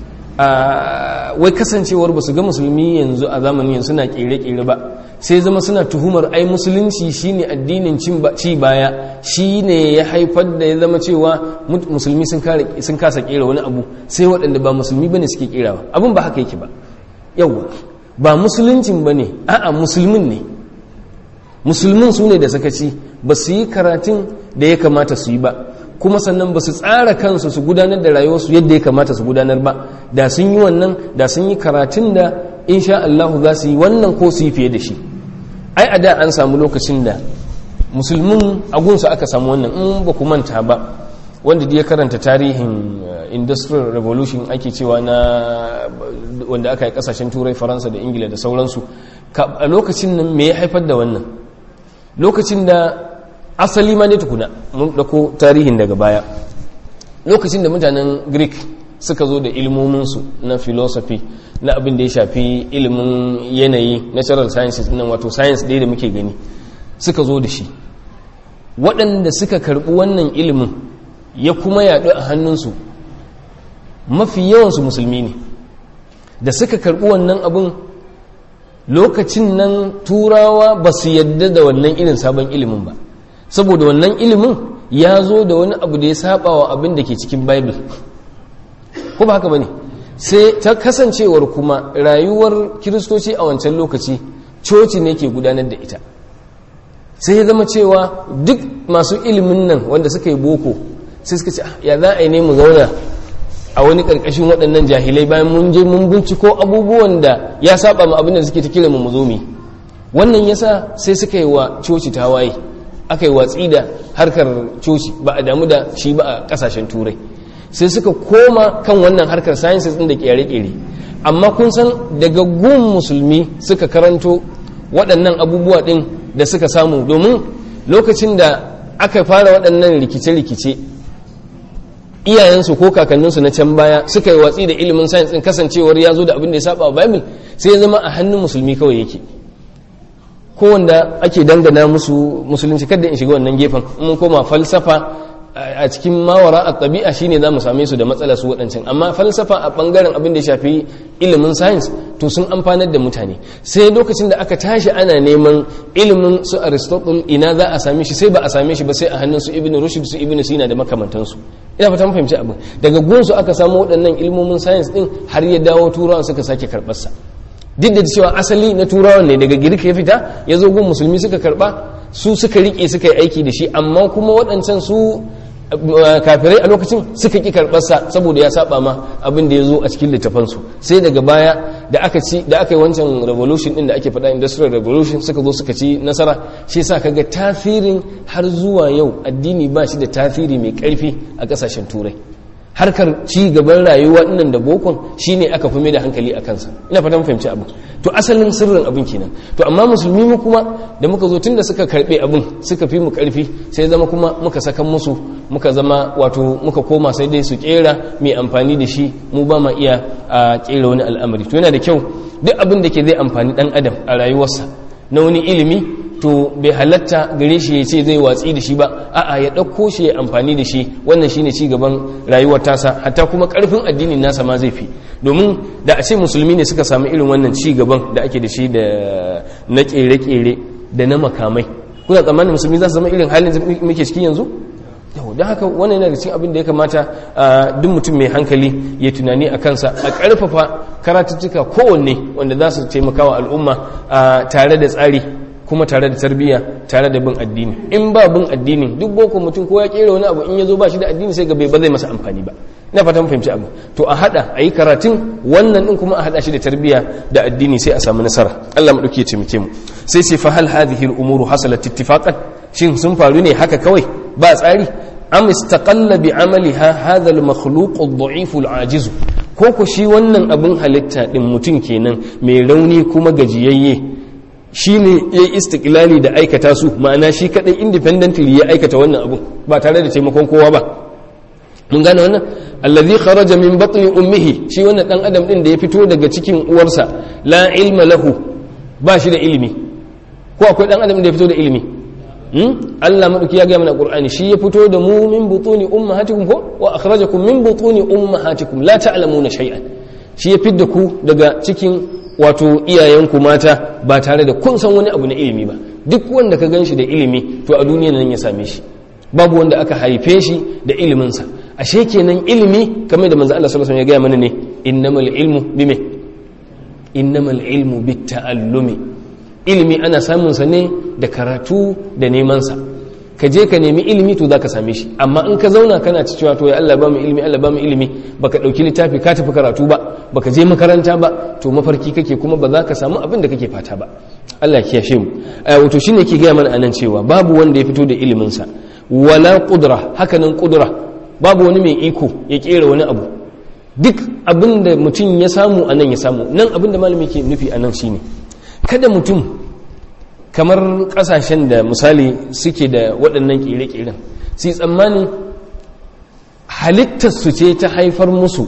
[SPEAKER 1] wai kasancewar ba su ga musulmi yanzu a zamanin yanzu suna kere-kere ba, sai zama suna tuhumar ai musulunci shine addinin ci baya, shine ya haifar da ya zama cewa musulmi sun kasa kera wani abu, sai waɗanda ba musulmi bane suke kerawa. Abin ba haka yake ba. Yawwa, ba musuluncin bane, a'a musulmin ne. Musulmin su ne da sakaci, ba su yi karatun da ya kamata su yi ba, kuma sannan ba su tsara kansu su gudanar da rayuwarsu yadda ya kamata su gudanar ba. Da sun yi wannan, da sun yi karatun da insha Allah za su yi wannan ko su yi fiye da shi. Ai a da an samu lokacin da musulmin agunsu aka samu wannan, in ba ku manta ba, wanda ya karanta tarihin industrial revolution ake cewa na wanda aka yi kasashen turai, faransa da ingila da sauransu, a lokacin nan me ya haifar da wannan? Lokacin da asali ma ne tukuna mun dauko tarihin daga baya, lokacin da mutanen greek suka zo da ilmominsu na philosophy, na abin da ya shafi ilimin yanayi, natural sciences nan, wato science ɗaya da muke gani, suka zo da shi. Waɗanda suka karɓi wannan ilimin ya kuma yaɗu a hannunsu mafi yawansu musulmi ne. Da suka karɓi wannan abin, lokacin nan turawa ba su yadda da wannan irin sabon ilimin ba, saboda wannan ilimin ya zo da wani abu da ya saba wa abin da ke cikin bible, ko ba haka ba ne? Sai ta kasancewar kuma rayuwar kiristoci a wancan lokaci coci ne ke gudanar da ita, sai ya zama cewa duk masu ilimin nan wanda suka yi boko sai suka ce ya za a yi ne mu zauna a wani ƙarƙashin waɗannan jahilai bayan mun je mun binciko abubuwan da ya saba ma abin da suke ta kira mu zo mu. Wannan yasa sai suka yi wa coci tawaye, aka yi watsi da harkar coci, ba a damu da shi ba a ƙasashen turai, sai suka koma kan wannan harkar sciences ɗin da ƙere-ƙere. Amma kun san daga gun musulmi suka karanto waɗannan abubuwa ɗin da suka samu, domin lokacin da aka fara waɗannan rikice-rikice iyayensu ko kakanninsu na can baya suka yi watsi da ilimin science ɗin, kasancewar ya zo da abin da ya saba wa bible, sai ya zama a hannun musulmi kawai yake. Ko wanda ake dangana musu musulunci, kada in shiga wannan gefen, mun koma falsafa a cikin mawara a ɗabi'a shine za mu same su da matsala su waɗancan, amma falsafa a ɓangaren abin da ya shafi ilimin science to sun amfanar da mutane. Sai lokacin da aka tashi ana neman ilimin su Aristotle ina za a same shi, sai ba a same shi ba sai a hannun su Ibn Rushd, su Ibn Sina da makamantansu. Ina fata mun fahimci abin. Daga gunsu aka samu waɗannan ilmomin science din har ya dawo turawan suka sake karɓar sa. Duk da cewa asali na turawan ne daga Girka ya fita, ya zo gun musulmi suka karɓa, su suka riƙe suka yi aiki da shi, amma kuma waɗancan su kafirai a lokacin suka ƙi karɓarsa saboda ya saba ma abin da ya zo a cikin littafansu. Sai daga baya da aka ci da aka yi wancan revolution din da ake faɗa, industrial revolution, suka zo suka ci nasara. Shi yasa kaga tasirin har zuwa yau addini ba shi da tasiri mai ƙarfi a ƙasashen turai. Harkar ci gaban rayuwa nan da bokon shine aka fi mai da hankali a kansa. Ina fatan fahimci abin. To asalin sirrin abin kenan. To amma musulmi mu kuma da muka zo tunda suka karbe abin suka fi mu karfi, sai zama kuma muka saka musu, muka zama wato muka koma sai dai su kera mai amfani da shi, mu ba ma iya a kera wani al'amari. To yana da kyau duk abin da ke zai amfani dan adam a rayuwarsa na wani ilimi, to bai halatta gare shi ya ce zai watsi da shi ba, a'a ya ɗauko shi ya amfani da shi. Wannan shine ci gaban rayuwar tasa, hatta kuma ƙarfin addinin nasa ma zai fi. Domin da a ce musulmi ne suka samu irin wannan ci gaban da ake da shi da na ƙere-ƙere da na makamai, kuna tsammanin musulmi za su zama irin halin da muke ciki yanzu? Yau, don haka wannan yana da cikin abin da ya kamata duk mutum mai hankali ya tunani a kansa, a ƙarfafa karatuttuka kowanne wanda za su taimaka wa al'umma tare da tsari, kuma tare da tarbiyya, tare da bin addini. In ba bin addini, duk boko mutum ko ya kera wani abu in ya zo ba shi da addini sai ga bai ba zai masa amfani ba. Ina fatan fahimci abu. To a hada a yi karatun wannan din kuma a hada shi da tarbiyya da addini sai a samu nasara. Allah mu dauke ya taimake mu. Sai sai fa hal hadhihi al umuru hasalat ittifaqan, shin sun faru ne haka kawai ba tsari? Am istaqalla bi amaliha hadha al makhluq al da'if al ajiz, ko ko shi wannan abin halitta din mutum kenan mai rauni kuma gajiyayye, shi ne ya yi istiklali da aikata su, ma'ana shi kadai independently ya aikata wannan abu ba tare da taimakon kowa ba. Mun gane wannan? Allazi kharaja min batni ummihi, shi wannan dan adam din da ya fito daga cikin uwarsa, la ilma lahu, ba shi da ilimi. Ko akwai dan adam da ya fito da ilimi? Hmm? Allah madauki ya ga mana Qur'ani, shi ya fito da mu min butuni ummahatikum ko wa akhrajakum min butuni ummahatikum la ta'lamuna shay'an. Shi ya fidda ku daga cikin wato iyayenku mata ba tare da kun san wani abu na ilimi ba. Duk wanda ka ganshi da ilimi to a duniya nan ya same shi, babu wanda aka haife shi da iliminsa. Ashe kenan ilimi kamar da manzo Allah sallallahu alaihi wasallam ya gaya mana ne, innamal ilmu bime innamal ilmu bitta'allumi, ilimi ana samun sa ne da karatu da neman sa. Ka je ka nemi ilimi to zaka same shi, amma in ka zauna kana ci cewa to ya Allah ba mu ilimi, Allah ba mu ilimi, baka dauki littafi ka tafi karatu ba, baka je makaranta ba, to mafarki kake kuma ba za ka samu abin da kake fata ba. Allah ya kiyashe mu. Wato shine yake gaya mana anan cewa babu wanda ya fito da ilimin sa, wala qudra, hakanan qudra babu wani mai iko ya kera wani abu, duk abin da mutum ya samu a nan ya samu. Nan abin da malami ke nufi a nan shine kada mutum kamar kasashen da misali suke da waɗannan kere-keren sai tsammanin halittarsu ce ta haifar musu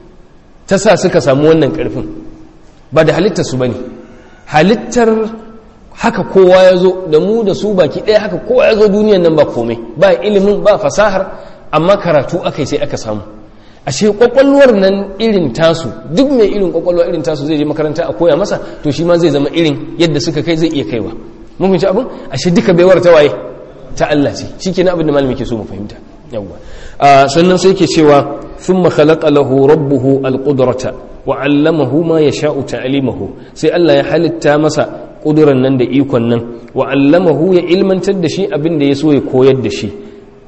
[SPEAKER 1] ta sa suka samu wannan ƙarfin. Ba da halittarsu ba ne, halittar haka kowa ya zo da mu da su baki ɗaya, haka kowa ya zo duniyan nan ba komai, ba ilimin ba fasahar, amma karatu aka yi sai aka samu. Ashe kwakwalwar nan irin tasu, duk mai irin kwakwalwa irin tasu zai je makaranta a koya masa, to shi ma zai zama irin yadda suka kai zai iya kaiwa. Mun fahimci abin? Ashe duka baiwar ta waye? Ta Allah ce. Shikenan abin da malami ke so mu fahimta. Yawwa. Sannan sai yake cewa thumma khalaqa lahu rabbuhu alqudrata wa 'allamahu ma yasha'u ta'limahu. Sai Allah ya halitta masa kuduran nan da ikon nan, wa 'allamahu ya ilmantar da shi abin da ya so ya koyar da shi.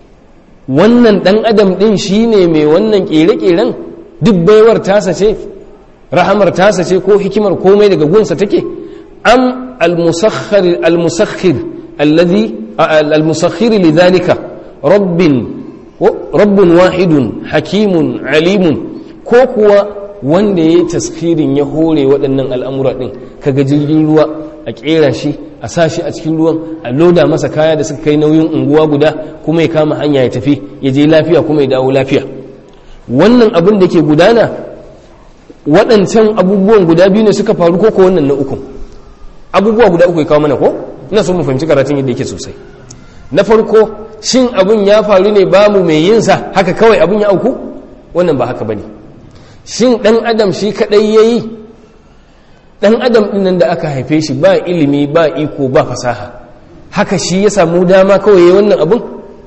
[SPEAKER 1] Wannan dan adam din shine mai wannan kere-keren, duk baiwar tasa ce, rahamar tasa ce, ko hikimar komai daga gunsa take? Am al-musakhkhir al-musakhkhir alladhi al-musakhkhir lidhalika rabbin rabbun wahidun hakimun alimun, ko kuwa wanda ya yi taskirin ya hore waɗannan al'amura ɗin, kaga jirgin ruwa a ƙera shi a sa shi a cikin ruwan, a loda masa kaya da suka kai nauyin unguwa guda, kuma ya kama hanya ya tafi ya je lafiya kuma ya dawo lafiya. Wannan abin da ke gudana, waɗancan abubuwan guda biyu ne suka faru, ko ko wannan na uku? Abubuwa guda uku ya kawo mana, ko ina so mu fahimci karatun yadda yake sosai. Na farko, shin abin ya faru ne babu mai yinsa haka kawai abin ya auku? Wannan ba haka bane. Shin ɗan adam shi kaɗai ya yi? Ɗan adam ɗinnan da aka haife shi ba ilimi ba iko ba fasaha, haka shi ya samu dama kawai ya yi wannan abin?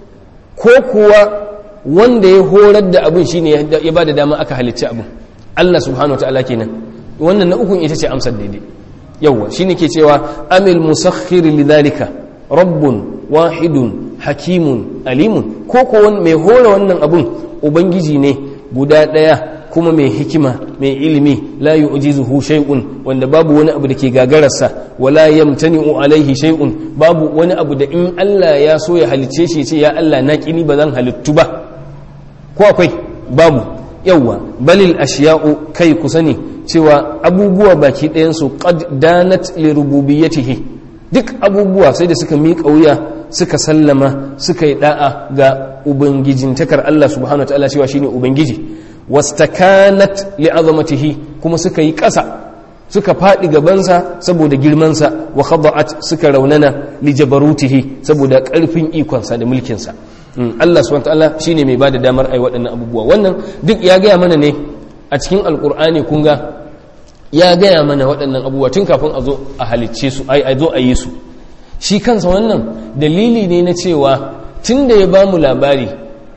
[SPEAKER 1] Ko kuwa wanda ya horar da abin shi ne ya ba da dama aka halicci abin? Allah subhanahu wa ta'ala kenan. Wannan na ukun ita ce amsar daidai. Yawwa shi ne ke cewa amil musakhir lidhalika rabbun wahidun hakimun alimun, ko ko mai hora wannan abun ubangiji ne guda daya kuma mai hikima mai ilimi, la yu'jizuhu shay'un, wanda babu wani abu da ke gagararsa, wala yamtani'u alaihi shay'un, babu wani abu da in Allah ya so ya halice shi ce ya Allah na kini ba zan halittu ba, ko akwai? Babu. Yawwa, balil ashiya'u, kai ku sani cewa abubuwa baki ɗayan su qad danat li rububiyyatihi, duk abubuwa sai da suka miƙa wuya suka sallama suka yi da'a ga ubangijintakar Allah subhanahu wataala cewa shine ubangiji, wastakanat li'azamatihi, kuma suka yi ƙasa suka faɗi gabansa saboda girmansa, wa khada'at suka raunana li jabarutihi saboda ƙarfin ikonsa da mulkinsa. Allah subhanahu wataala shine mai bada damar ai waɗannan abubuwa. Wannan duk ya gaya mana ne a cikin alkur'ani, kun ga ya gaya mana waɗannan abubuwa tun kafin a zo a halicce su, ai a zo a yi su. Shi kansa wannan dalili ne na cewa tun da ya ba mu labari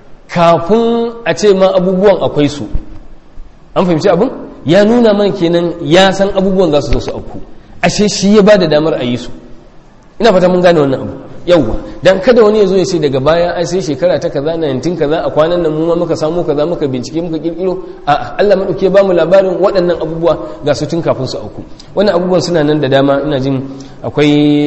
[SPEAKER 1] kafin a ce ma abubuwan akwai su, an fahimci abin? Ya nuna man kenan ya san abubuwan za su zo su auku, ashe shi ya ba da damar a yi su. Ina fata mun gane wannan abu. Yawwa, dan kada wani ya zo ya ce daga baya ai sai shekara ta kaza na yantin kaza a kwanan nan mu ma muka samu kaza muka bincike muka kirkiro. A'a, Allah madauke ba mu labarin waɗannan abubuwa ga su tun kafin su auku. Wannan abubuwan suna nan da dama, ina jin akwai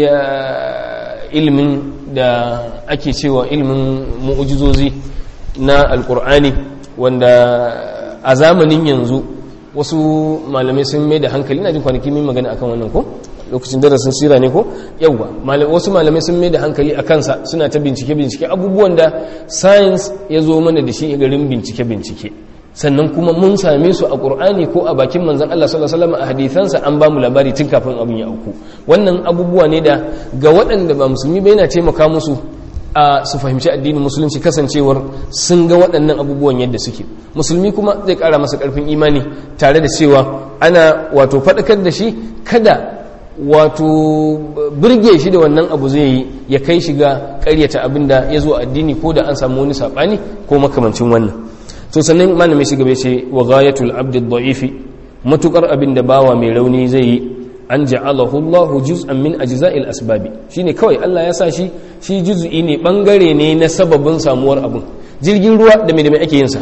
[SPEAKER 1] ilimin da ake cewa ilimin mu'ujizozi na alkur'ani, wanda a zamanin yanzu wasu malamai sun mai da hankali, ina jin kwanaki min magana akan wannan ko lokacin darasin sira ne ko yauwa, wasu malamai sun mai da hankali a kansa, suna ta bincike-bincike abubuwan da science ya zo mana da shi garin bincike-bincike, sannan kuma mun same su a ƙur'ani ko a bakin manzan Allah sallallahu alaihi wasallam a hadithansa, an ba mu labari tun kafin abin ya auku. Wannan abubuwa ne da ga waɗanda ba musulmi ba yana taimaka musu a su fahimci addinin musulunci, kasancewar sun ga waɗannan abubuwan yadda suke. Musulmi kuma zai ƙara masa ƙarfin imani, tare da cewa ana wato faɗakar da shi kada wato birge shi da wannan abu zai yi ya kai shi ga ƙaryata abin da ya zo addini, ko da an samu wani saɓani ko makamancin wannan. To sannan malami shi gaba ce wa ghayatul abdi dha'ifi, matukar abin da bawa mai rauni zai yi, an ja'alahu Allah juz'an min ajza'il asbabi, shine kawai Allah ya sa shi shi juz'i ne, bangare ne na sababin samuwar abin. Jirgin ruwa da me da me ake yin sa,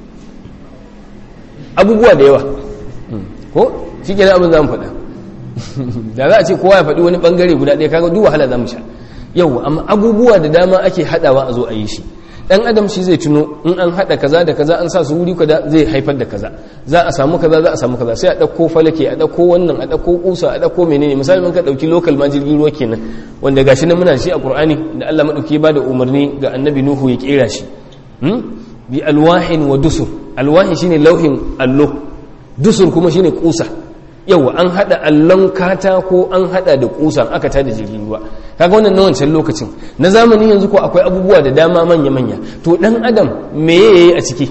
[SPEAKER 1] abubuwa da yawa ko shikenan abin zamu faɗa da za a ce kowa ya faɗi wani bangare guda ɗaya kaga duk wahala zamu sha. Yau amma abubuwa da dama ake hadawa a zo a yi shi. dan adam shi zai tuno in an hada kaza da kaza an sa su wuri kaza zai haifar da kaza, za a samu kaza za a samu kaza, sai a dauko falake a dauko wannan a dauko kusa a dauko menene. misali mun ka dauki local ma jirgin ruwa kenan wanda gashi nan muna shi a Qur'ani da Allah madauki ba da umarni ga annabi Nuhu ya kera shi hmm? bi alwahin wa dusur. Alwahin shine lauhin allo, dusur kuma shine kusa. Yawa an hada allon katako an hada da kusa aka tada jirgin ruwa. Kaga wannan na wancan lokacin. Na zamanin yanzu ko akwai abubuwa da dama manya manya. To dan adam me yayi a ciki?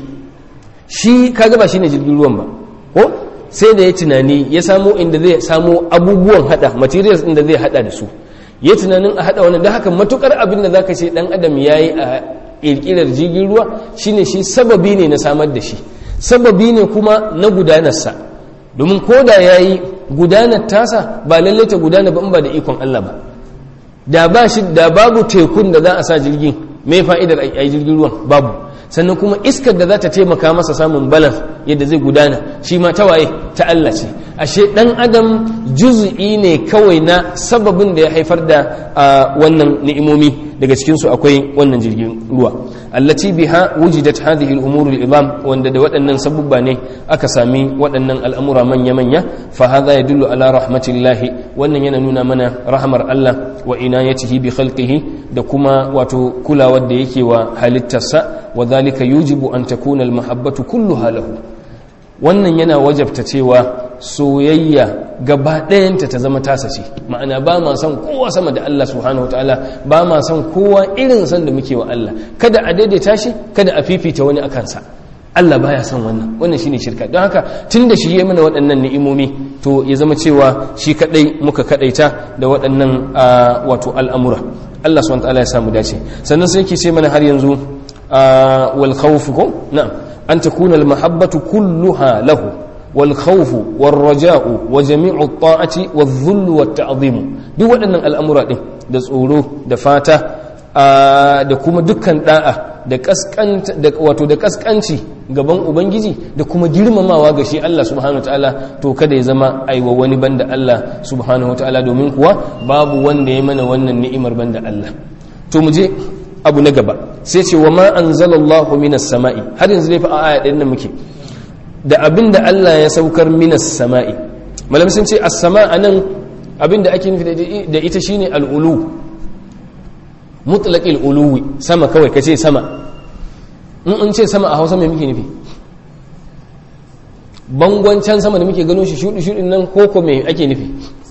[SPEAKER 1] Shi kaga ba shine jirgin ruwan ba. Ko sai da ya tunani ya samo inda zai samo abubuwan hada materials inda zai hada da su. Ya tunanin a hada wannan da haka matukar abin da zaka ce dan adam yayi a kirkirar jirgin ruwa shine shi sababi ne na samar da shi, sababi ne kuma na gudanarsa. Domin koda yayi gudanar tasa ba lalle ta gudana ba in ba da ikon Allah ba. Da ba shi da babu tekun da za a sa jirgin, me fa'idar ai jirgin ruwan babu. Sannan kuma iskar da za ta taimaka masa samun balance yadda zai gudana shi ma ta waye ta Allah ce. Ashe dan adam juz'i ne kawai na sababin da ya haifar da wannan ni'imomi, daga cikin su akwai wannan jirgin ruwa allati biha wujidat hadhihi al-umur al-izam, wanda da waɗannan sabubba ne aka sami waɗannan al'amura manya manya. Fa hadha yadullu ala rahmatillahi, wannan yana nuna mana rahmar Allah wa inayatihi bi khalqihi, da kuma wato kulawar da yake wa halittarsa. Wa dhalika yujibu an takuna al-mahabbatu kulluha lahu, wannan yana wajabta cewa soyayya gaba ɗayanta ta zama tasa ce. Ma'ana ba ma son kowa sama da Allah subhanahu wataala, ba ma son kowa irin san da muke wa Allah. Kada a daidaita shi, kada a fifita wani akan sa. Allah baya son wannan, wannan shine shirka. Don haka tunda shi yayi mana waɗannan ni'imomi, to ya zama cewa shi kadai muka kadaita da waɗannan wato al'amura. Allah subhanahu wataala ya samu dace. Sannan sai yake ce mana har yanzu wal khawf ko na'am an takuna al mahabbatu kulluha lahu wal khawf wal raja'u wa jami'u at-ta'ati wal dhull wat ta'zim. Duk waɗannan al'amura din da tsoro da fata da kuma dukkan da'a da kaskanta da wato da kaskanci gaban ubangiji da kuma girmamawa ga shi Allah subhanahu wataala, to kada ya zama aiwa wani banda Allah subhanahu wataala, domin kuwa babu wanda ya mana wannan ni'imar banda Allah. To mu je abu na gaba, sai ce wa ma anzalallahu minas sama'i. Har yanzu dai fa a aya ɗin nan muke da abinda Allah ya saukar minas sama'i. Malam sun ce as-sama' anan abinda ake nufi da ita shine al-ulu, mutlaqil uluwi, sama kawai kace sama. in an ce sama a Hausa me muke nufi? Bangon can sama da muke gano shi shudu shudin nan koko me ake nufi?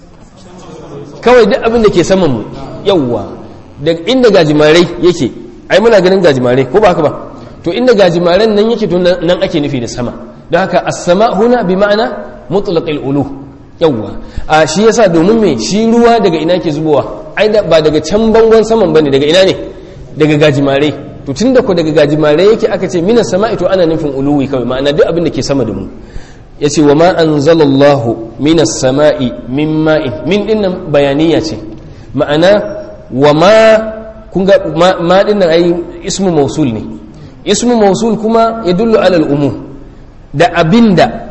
[SPEAKER 1] Kawai duk abin da ke saman mu. Yawwa, da inda gajimarai yake, ai muna ganin gajimarai ko ba haka ba? To inda gajimaren nan yake to nan ake nufi da sama. Don haka as-sama huna bi ma'ana mutlaqil ulu. Yawwa, a shi yasa domin me shi ruwa daga ina ke zubowa? Ai ba daga can bangon saman bane, daga ina ne? Daga gajimarai. To tunda ko daga gajimarai yake aka ce minas sama'i, to ana nufin uluwi kawai, ma'ana duk abin da ke sama da mu. Yace wa ma anzalallahu minas sama'i min ma'in. Min dinnan bayaniya ce. Ma'ana wa ma kun ga ma dinnan ai ismu mausul ne. Ismu mausul kuma yadullu ala al-umum. Da abinda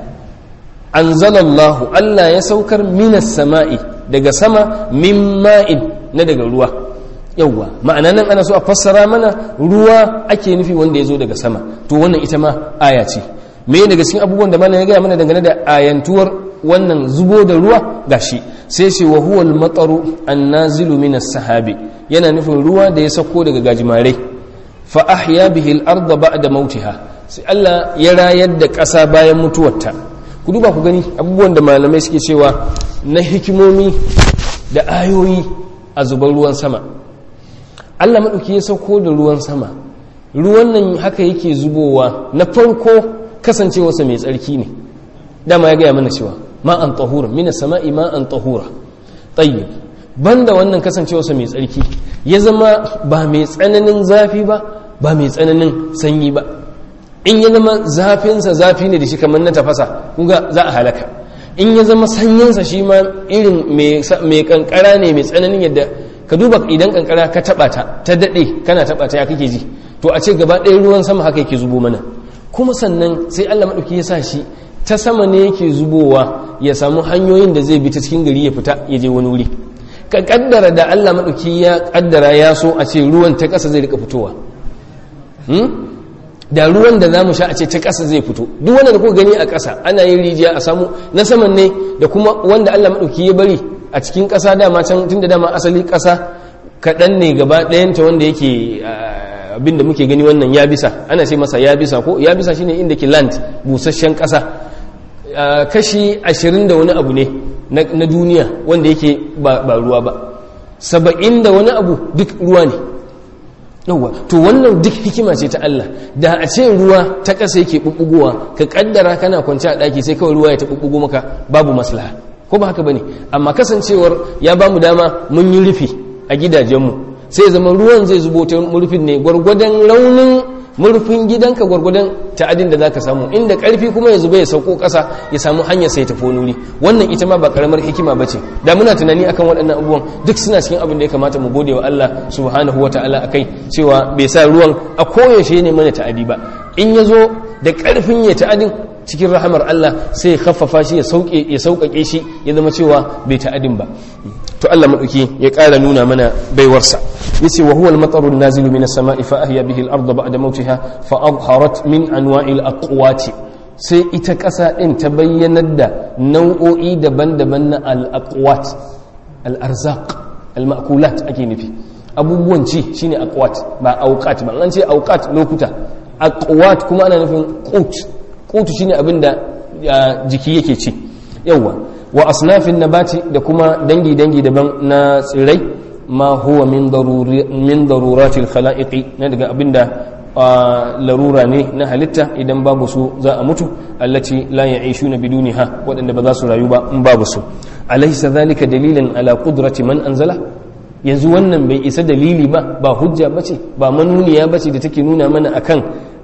[SPEAKER 1] anzalallahu Allah ya saukar minas sama'i, daga sama, min ma'in, na daga ruwa. Yawwa, ma'ana nan ana so a fassara mana ruwa ake nufi wanda ya zo daga sama. To wannan ita ma aya ce. Me daga cikin abubuwan da mana ya gaya mana dangane da ayantuwar wannan zubo da ruwa gashi, sai ce wa huwa al-mataru an-nazilu minas sahabi, yana nufin ruwa da ya sauko daga gajimare. Fa ahya bihi al-ardha ba'da mautiha, sai Allah ya rayar da ƙasa bayan mutuwarta. Ku duba ku gani abubuwan da malamai suke cewa na hikimomi da ayoyi a zuban ruwan sama. Allah maɗauki ya sauko da ruwan sama, ruwan nan haka yake zubowa. Na farko kasancewarsa mai tsarki ne, dama ya gaya mana cewa ma'an tahura minas sama'i ma'an tahura tayyib. Banda wannan kasancewarsa mai tsarki, ya zama ba mai tsananin zafi ba, ba mai tsananin sanyi ba. In ya zama zafinsa zafi ne da shi kamar na tafasa, kunga za a halaka. In ya zama sanyinsa shi ma irin mai kankara ne mai tsananin yadda ka duba idan kankara ka taba ta ta dade kana taba ta ya kake ji, to a ce gaba ɗaya ruwan sama haka yake zubo mana. Kuma sannan sai Allah madauki ya sa shi ta sama ne yake zubowa, ya samu hanyoyin da zai bi ta cikin gari ya fita ya je wani wuri. Ka kaddara da Allah madauki ya kaddara ya so a ce ruwan ta ƙasa zai rika fitowa, da ruwan da za mu sha a ce ta ƙasa zai fito duk wanda da kuka gani a ƙasa ana yin rijiya a samu na saman ne da kuma wanda Allah maɗauki ya bari a cikin ƙasa dama can tun da dama asali ƙasa kaɗan ne gaba ɗayanta wanda yake abinda muke gani wannan ya bisa ana ce masa ya bisa ko ya bisa shine inda ke land busasshen ƙasa kashi ashirin da wani abu ne na duniya wanda yake ba ruwa ba saba'in da wani abu duk ruwa ne yauwa to wannan duk hikima ce ta Allah da a ce ruwa ta ƙasa yake bubbugowa ka kaddara kana kwance a ɗaki sai kawai ruwa ya ta bubbugo maka babu maslaha ko ba haka bane amma kasancewar ya bamu dama mun yi rufi a gidajenmu sai zama ruwan zai zubo ta murfin ne gwargwadon raunin murfin gidanka gwargwadon ta'adin da zaka samu inda karfi kuma ya zuba ya sauko ƙasa ya samu hanyar sai ta fonuri wannan ita ma ba karamar hikima bace da muna tunani akan waɗannan abubuwan duk suna cikin abin da ya kamata mu gode wa Allah subhanahu wataala akai cewa bai sa ruwan a koyaushe ne mana ta'adi ba in ya zo da karfin ya ta'adin cikin rahamar Allah sai ya khaffafa shi ya sauke ya sauƙaƙe shi ya zama cewa bai ta'adin ba to Allah madauki ya ƙara nuna mana baiwarsa yace wa huwa al-mataru an-nazilu min as-sama'i fa ahya bihi al-ardha ba'da mawtiha fa adharat min anwa'il aqwati sai ita ƙasa din ta bayyanar da nau'o'i daban-daban na al-aqwat al-arzaq al-ma'kulat ake nufi abubuwan ci shine aqwat ba awqat ba an ce awqat lokuta aqwat kuma ana nufin qut qut shine abinda jiki yake ci yawa wa asnafin nabati da kuma dangi-dangi daban na tsirrai ma huwa min daruratil khala'iqi na daga abinda larura ne na halitta idan babu su za a mutu allati la ya'ishuna biduniha wadanda ba za su rayu ba in babu su alaysa dhalika dalilan ala qudrati man anzala yanzu wannan bai isa dalili ba ba hujja bace ba manuniya bace da take nuna mana akan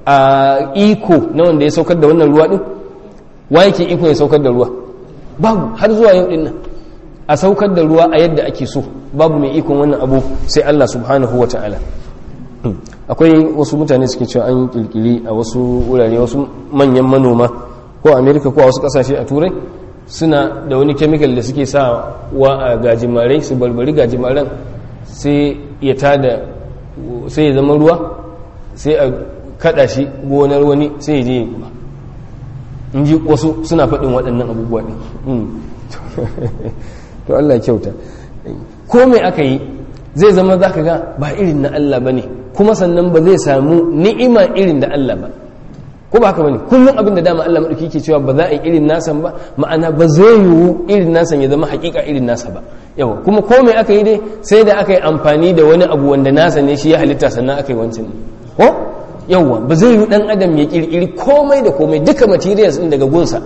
[SPEAKER 1] iko na wanda ya saukar da wannan ruwa din wa yake iko ya saukar da ruwa babu har zuwa yau din nan a saukar da ruwa a yadda ake so babu mai ikon wannan abu sai Allah subhanahu wata'ala akwai wasu mutane suke cewa an kirkiri a wasu wurare wasu manyan manoma ko Amerika ko a wasu kasashe a turai suna da wani chemical da suke sa wa a gajimarai su barbari gajimaran sai ya tada sai ya zama ruwa sai a kada shi gonar wani sai ya je ya in ji wasu suna faɗin waɗannan abubuwa ɗin to Allah kyauta ko mai aka yi zai zama za ka ga ba irin na Allah ba ne kuma sannan ba zai samu ni'ima irin da Allah ba ko ba haka ba ne kullum abin da dama Allah maɗauki ke cewa ba za a yi irin nasan ba ma'ana ba zai yiwu irin nasan ya zama haƙiƙa irin nasa ba yawa kuma ko mai aka yi dai sai da aka yi amfani da wani abu wanda nasa ne shi ya halitta sannan aka yi wancan ko yawwa ba zai yi dan adam ya kirkiri komai da komai duka materials din daga gunsa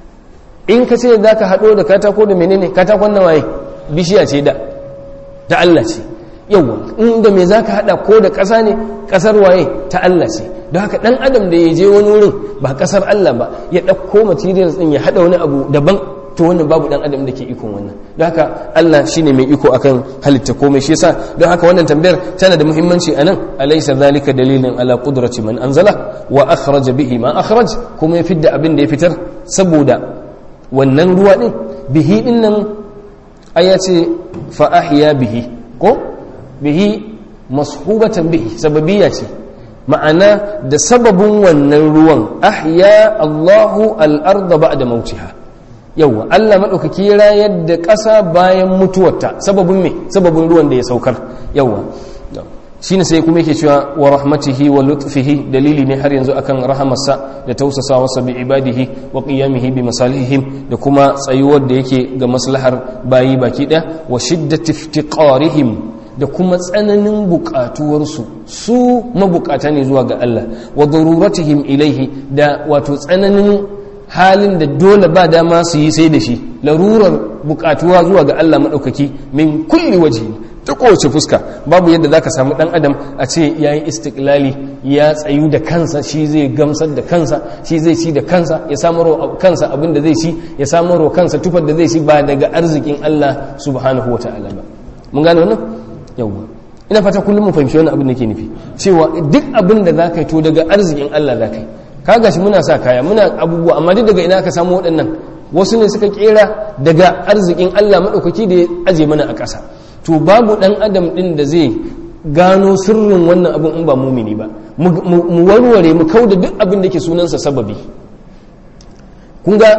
[SPEAKER 1] in ka ce za ka haɗo da katako da menene katakon na waye bishiya ce da ta Allah ce yawwa inda me za ka haɗa ko da ƙasa ne ƙasar waye ta Allah ce don haka ɗan adam da ya je wani wurin ba ƙasar Allah ba ya ɗauko materials ɗin ya haɗa wani abu daban to wannan babu dan adam da ke ikon wannan don haka Allah shine mai iko akan halitta komai shi yasa don haka wannan tambayar tana da muhimmanci anan alaysa zalika dalilin ala qudrati man anzala wa akhraja bihi ma akhraj kuma ya fidda abin da ya fitar saboda wannan ruwa din bihi din nan aya ce fa ahya bihi ko bihi mashubatan bihi sababiyya ce ma'ana da sababin wannan ruwan ahya Allahu al-ardha ba'da mautiha yawwa Allah maɗaukaki ya rayar da ƙasa bayan mutuwarta sababin me sababin ruwan da ya saukar yawwa shine sai kuma yake cewa wa rahmatihi wa lutfihi dalili ne har yanzu akan rahamarsa da tausasawarsa bi ibadihi wa qiyamihi bi masalihim da kuma tsayuwar da yake ga maslahar bayi baki ɗaya wa shiddati iftiqarihim da kuma tsananin buƙatuwarsu su mabukata ne zuwa ga Allah wa daruratihim ilaihi da wato tsananin halin da dole ba dama su yi sai da shi larurar bukatuwa zuwa ga Allah maɗaukaki min kulli waje ta kowace fuska babu yadda za ka samu ɗan adam a ce ya yi istiklali ya tsayu da kansa shi zai gamsar da kansa shi zai ci da kansa ya samarwa kansa abin da zai ci ya samarwa kansa tufar da zai ci ba daga arzikin Allah subhanahu wa ta'ala ba mun gane wannan yawwa ina fata kullum mu fahimci wannan abin da ke nufi cewa duk abin da za ka yi to daga arzikin Allah za ka yi kaga shi muna sa kaya muna abubuwa amma duk daga ina aka samu waɗannan wasu ne suka kera daga arzikin Allah maɗaukaki da ya aje mana a ƙasa to babu ɗan adam ɗin da zai gano sirrin wannan abin in ba mumini ba mu warware mu kauda duk abin da ke sunansa sababi. kun ga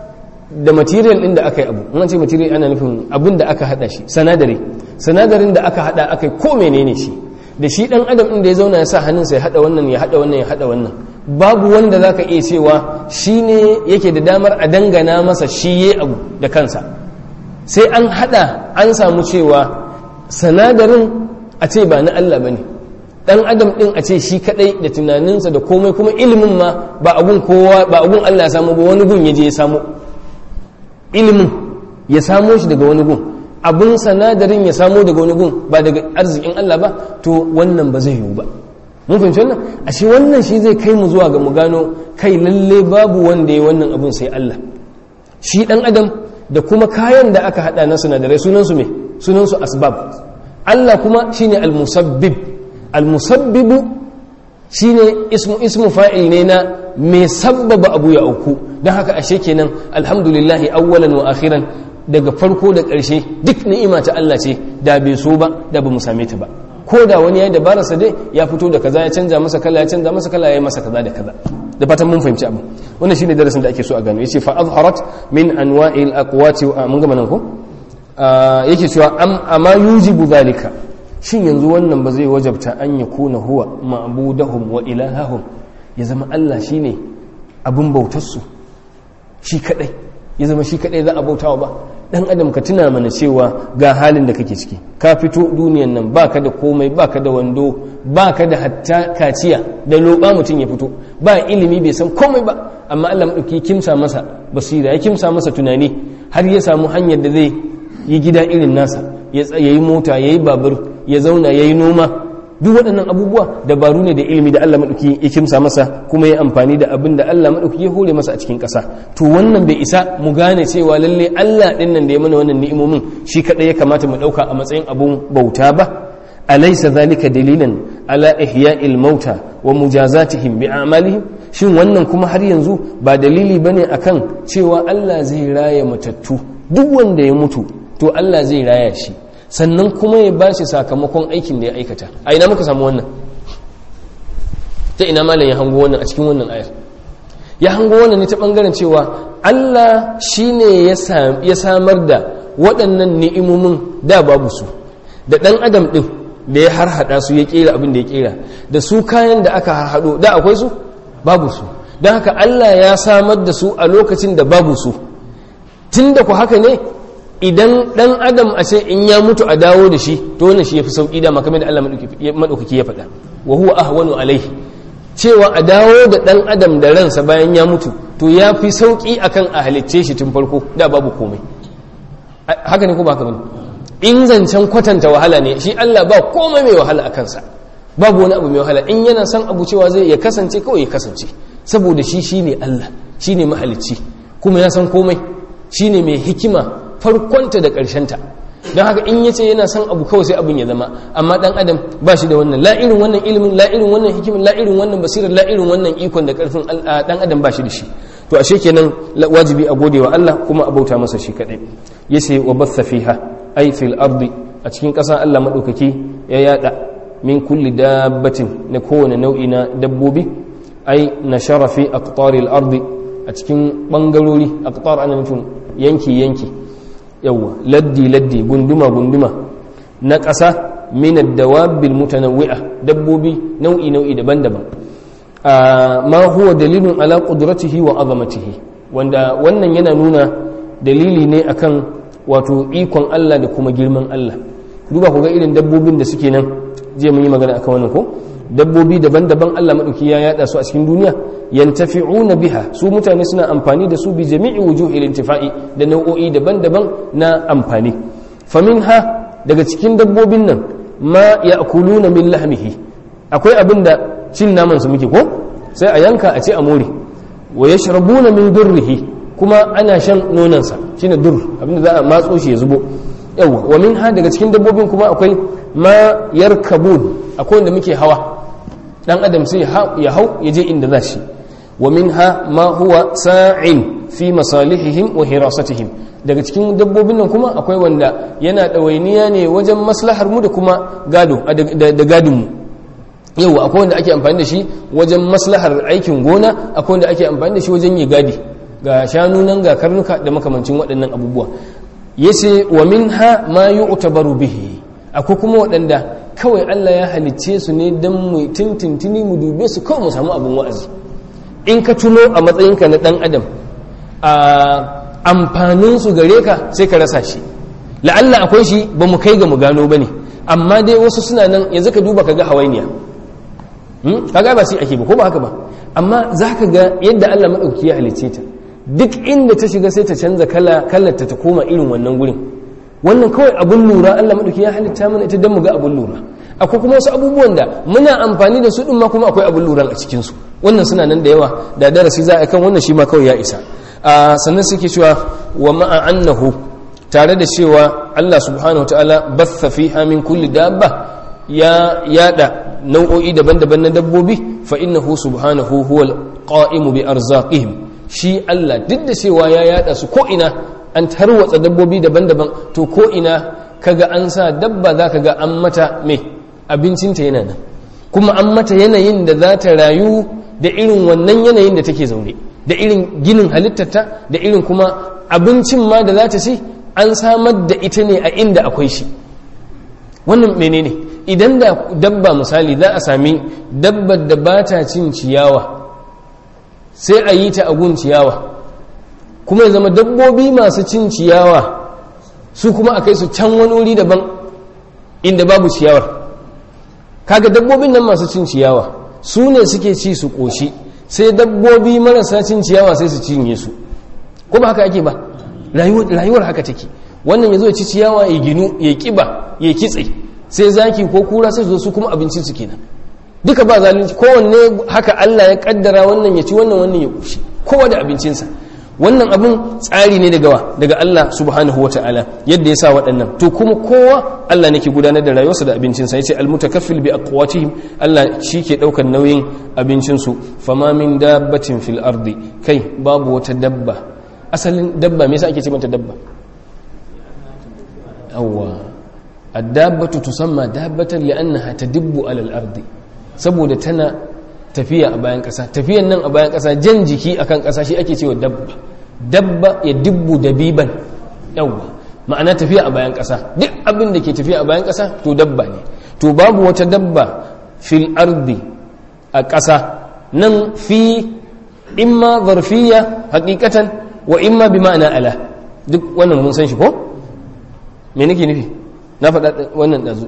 [SPEAKER 1] da material din da aka yi abu, an ce material ana nufin abin da aka hada shi, sanadari sanadarin da aka hada aka yi ko menene shi, da shi dan adam din da ya zauna ya sa hannunsa ya hada wannan ya hada wannan ya hada wannan, babu wanda zaka iya cewa shine yake da damar a dangana masa shi yayi abu da kansa, sai an hada an samu cewa sanadarin a ce ba na Allah bane, dan adam din a ce shi kadai da tunaninsa da komai, kuma ilimin ma ba abun kowa ba abun Allah ya samu ba, wani gun yaje ya samu ilimin ya samo shi daga wani gun, abun sanadarin ya samo daga wani gun ba daga arzikin Allah ba, to wannan ba zai yiwu ba. mun fahimci wannan ashe wannan shi zai kai mu zuwa ga mu gano kai lalle babu wanda ya wannan abun sai Allah. Shi dan adam da kuma kayan da aka hada na sinadarai sunan su me sunan su asbab, Allah kuma shine al-musabbib. Al-musabbibu shine ismu ismu fa'il ne na mai sabbaba abu ya auku, don haka ashe kenan alhamdulillahi awwalan wa akhiran, daga farko da ƙarshe duk ni'ima ta Allah ce, da bai so ba da ba mu same ta ba, ko da wani ya yi dabararsa dai ya fito da kaza ya canza masa kala ya canza masa kala ya yi masa kaza da kaza. Da fatan mun fahimci abu, wannan shine darasin da ake so a gano. Yace fa azharat min anwa'il aqwati wa mun gama nan ko yake cewa am amma yujibu zalika, shin yanzu wannan ba zai wajabta an yakuna huwa ma'budahum wa ilahahum, ya zama Allah shine abun bautar su shi kadai, ya zama shi kadai za a bautawa ba. Dan adam ka tuna mana cewa ga halin da kake ciki, ka fito duniyan nan baka da komai, baka da wando, baka da hatta kaciya da loba mutum ya fito, ba ilimi bai san komai ba, amma Allah madauki kimsa masa basira, ya kimsa masa tunani, har ya samu hanyar da zai yi gida irin nasa, ya yi mota, ya yi babur, ya zauna, ya yi noma. Duk waɗannan abubuwa dabaru ne da ilimi da Allah maɗauki ya kimsa masa, kuma ya amfani da abin da Allah maɗauki ya hore masa a cikin ƙasa. To wannan bai isa mu gane cewa lalle Allah ɗin nan da ya mana wannan ni'imomin shi kaɗai ya kamata mu ɗauka a matsayin abun bauta ba. Alaysa zalika dalilan ala ihya'il mauta wa mujazatihim bi a'malihim, shin wannan kuma har yanzu ba dalili bane akan cewa Allah zai raya matattu, duk wanda ya mutu to Allah zai raya shi, sannan kuma ya ba shi sakamakon aikin da ya aikata. A ina muka samu wannan? Ta ina malam ya hango wannan a cikin wannan ayar? Ya hango wannan ne ta bangaren cewa Allah shine ya samar da waɗannan ni'imomin da babu su, da ɗan adam ɗin da ya harhaɗa su ya ƙera abin da ya ƙera, da su kayan da aka harhaɗo da akwai su babu su, don haka Allah ya samar da su a lokacin da babu su. Tun da ku haka ne, idan ɗan adam a ce in ya mutu a dawo da shi, to wannan shi ya fi sauƙi da makamai da Allah maɗaukaki ya faɗa, wa huwa ahwanu alaihi, cewa a dawo da ɗan adam da ransa bayan ya mutu to ya fi sauƙi akan a halicce shi tun farko da babu komai. Haka ne ko ba haka bane? In zancen kwatanta wahala ne, shi Allah ba komai mai wahala a kansa, babu wani abu mai wahala. In yana son abu cewa zai ya kasance kawai ya kasance, saboda shi shine Allah, shine mahalicci, kuma ya san komai, shine mai hikima farkonta da ƙarshenta. Don haka in yace yana son abu kawai sai abin ya zama, amma dan adam ba shi da wannan, la irin wannan ilimin, la irin wannan hikimin, la irin wannan basirar, la irin wannan ikon da ƙarfin dan adam ba shi da shi. To ashe kenan wajibi a gode wa Allah kuma a bauta masa shi kadai. Yace wa batha fiha ay fil ardi, a cikin ƙasa Allah madaukaki ya yada min kulli dabbatin, na kowane nau'i na dabbobi, ay nashara fi aqtaril ardi, a cikin bangarori, aqtar ana nufin yanki yanki, yawa laddi laddi, gunduma gunduma na ƙasa, min ad-dawabil mutanawwi'a, dabbobi nau'i nau'i daban-daban. Ma huwa dalilun ala qudratihi wa azamatihi, wanda wannan yana nuna dalili ne akan wato ikon Allah da kuma girman Allah. Duba ku ga irin dabbobin da suke nan, je mun yi magana akan wannan ko, dabbobi daban-daban Allah madauki ya yada su a cikin duniya, yantafi'una biha, su mutane suna amfani da su bi jami'i wujuhil intifa'i, da nau'o'i daban-daban na amfani. Faminha, daga cikin dabbobin nan, ma ya'kuluna min lahmihi, akwai abinda cin naman su muke ko, sai a yanka a ce a more. Wa yashrabuna min durrihi, kuma ana shan nonansa, shine dur, abinda za a matso shi ya zubo. Yawa, wa minha, daga cikin dabbobin kuma akwai ma yarkabun, akwai wanda muke hawa, dan adam sai ya hau ya je inda za shi. Wa minha ma huwa sa'in fi masalihihim wa hirasatihim, daga cikin dabbobin nan kuma akwai wanda yana ɗawainiya ne wajen maslahar mu da kuma gado da gadin mu. yau akwai wanda ake amfani da shi wajen maslahar aikin gona, akwai wanda ake amfani da shi wajen yi gadi, ga shanu nan ga karnuka da makamancin waɗannan abubuwa. yace wa minha ma yu'tabaru bihi, akwai kuma waɗanda kawai Allah ya halicce su ne dan mu tintintini mu dube su kawai mu samu abin wa'azi. In ka tuno a matsayinka na ɗan adam a amfanin su gare ka sai ka rasa shi, la'alla akwai shi ba mu kai ga mu gano bane, amma dai wasu suna nan. Yanzu ka duba ka ga hawainiya, kaga ba shi ake ba ko ba haka ba, amma za ka ga yadda Allah maɗauki ya halicce ta, duk inda ta shiga sai ta canza kala kallarta ta koma irin wannan gurin. Wannan kawai abun lura Allah maɗauki ya halitta mana ita don mu ga abun lura. Akwai kuma wasu abubuwan da muna amfani da su ɗin ma kuma akwai abun lura a cikinsu. Wannan suna nan da yawa, da darasi za a kan wannan shi ma kawai ya isa. Sannan suke cewa wa ma'a annahu, tare da cewa Allah subhanahu wa ta'ala batha fiha min kulli dabba, ya yada nau'o'i daban-daban na dabbobi, fa innahu subhanahu huwal qa'imu bi arzaqihim. Shi Allah duk da cewa ya yada su ko ina, an tarwatsa dabbobi daban-daban, to ko ina kaga an sa dabba za ka ga an mata mai abincinta yana nan, kuma an mata yanayin da za ta rayu da irin wannan yanayin da take zaune, da irin ginin halittarta, da irin kuma abincin ma da za ta ci an samar da ita ne a inda akwai shi. Wannan menene? Idan da dabba misali za a sami dabbar da ba ta cin ciyawa, sai a yi ta a gun ciyawa, kuma ya zama dabbobi masu cin ciyawa su kuma a kai su can wani wuri daban inda babu ciyawar. Kaga dabbobin nan masu cin ciyawa su ne suke ci su ƙoshi, sai dabbobi marasa cin ciyawa sai su cinye su, ko ba haka ake ba? Rayuwar haka take. Wannan ya zo ya ci ciyawa ya ginu ya kiba ya kitse, sai zaki ko kura sai su zo su kuma abincin su kenan. Duka ba zalunci, kowanne haka Allah ya kaddara, wannan ya ci wannan wannan ya ƙoshi, kowa da abincinsa. Wannan abin tsari ne daga wa daga Allah subhanahu wata'ala yadda ya sa waɗannan. To kuma kowa Allah ne ke gudanar da rayuwarsa da abincinsa. Ya ce almutakaffil bi aqwatihim, Allah shi ke ɗaukar nauyin abincinsu. Fama min dabbatin fil ardi, kai babu wata dabba. Asalin dabba me yasa ake ce mata dabba? Awwa, ad-dabbatu tusamma dabbatan li'annaha tadibbu 'ala al-ardi, saboda tana tafiya a bayan ƙasa. Tafiyan nan a bayan ƙasa, jan jiki akan ƙasa, shi ake cewa dabba. Dabba ya dibbu dabiban, yawwa, ma'ana tafiya a bayan ƙasa. Duk abin da ke tafiya a bayan ƙasa to dabba ne. To babu wata dabba fil ardi a ƙasa, nan fi imma zarfiya haqiqatan wa imma bi ma'ana ala. Duk wannan mun san shi ko? Me nake nufi? Na faɗa wannan ɗazu.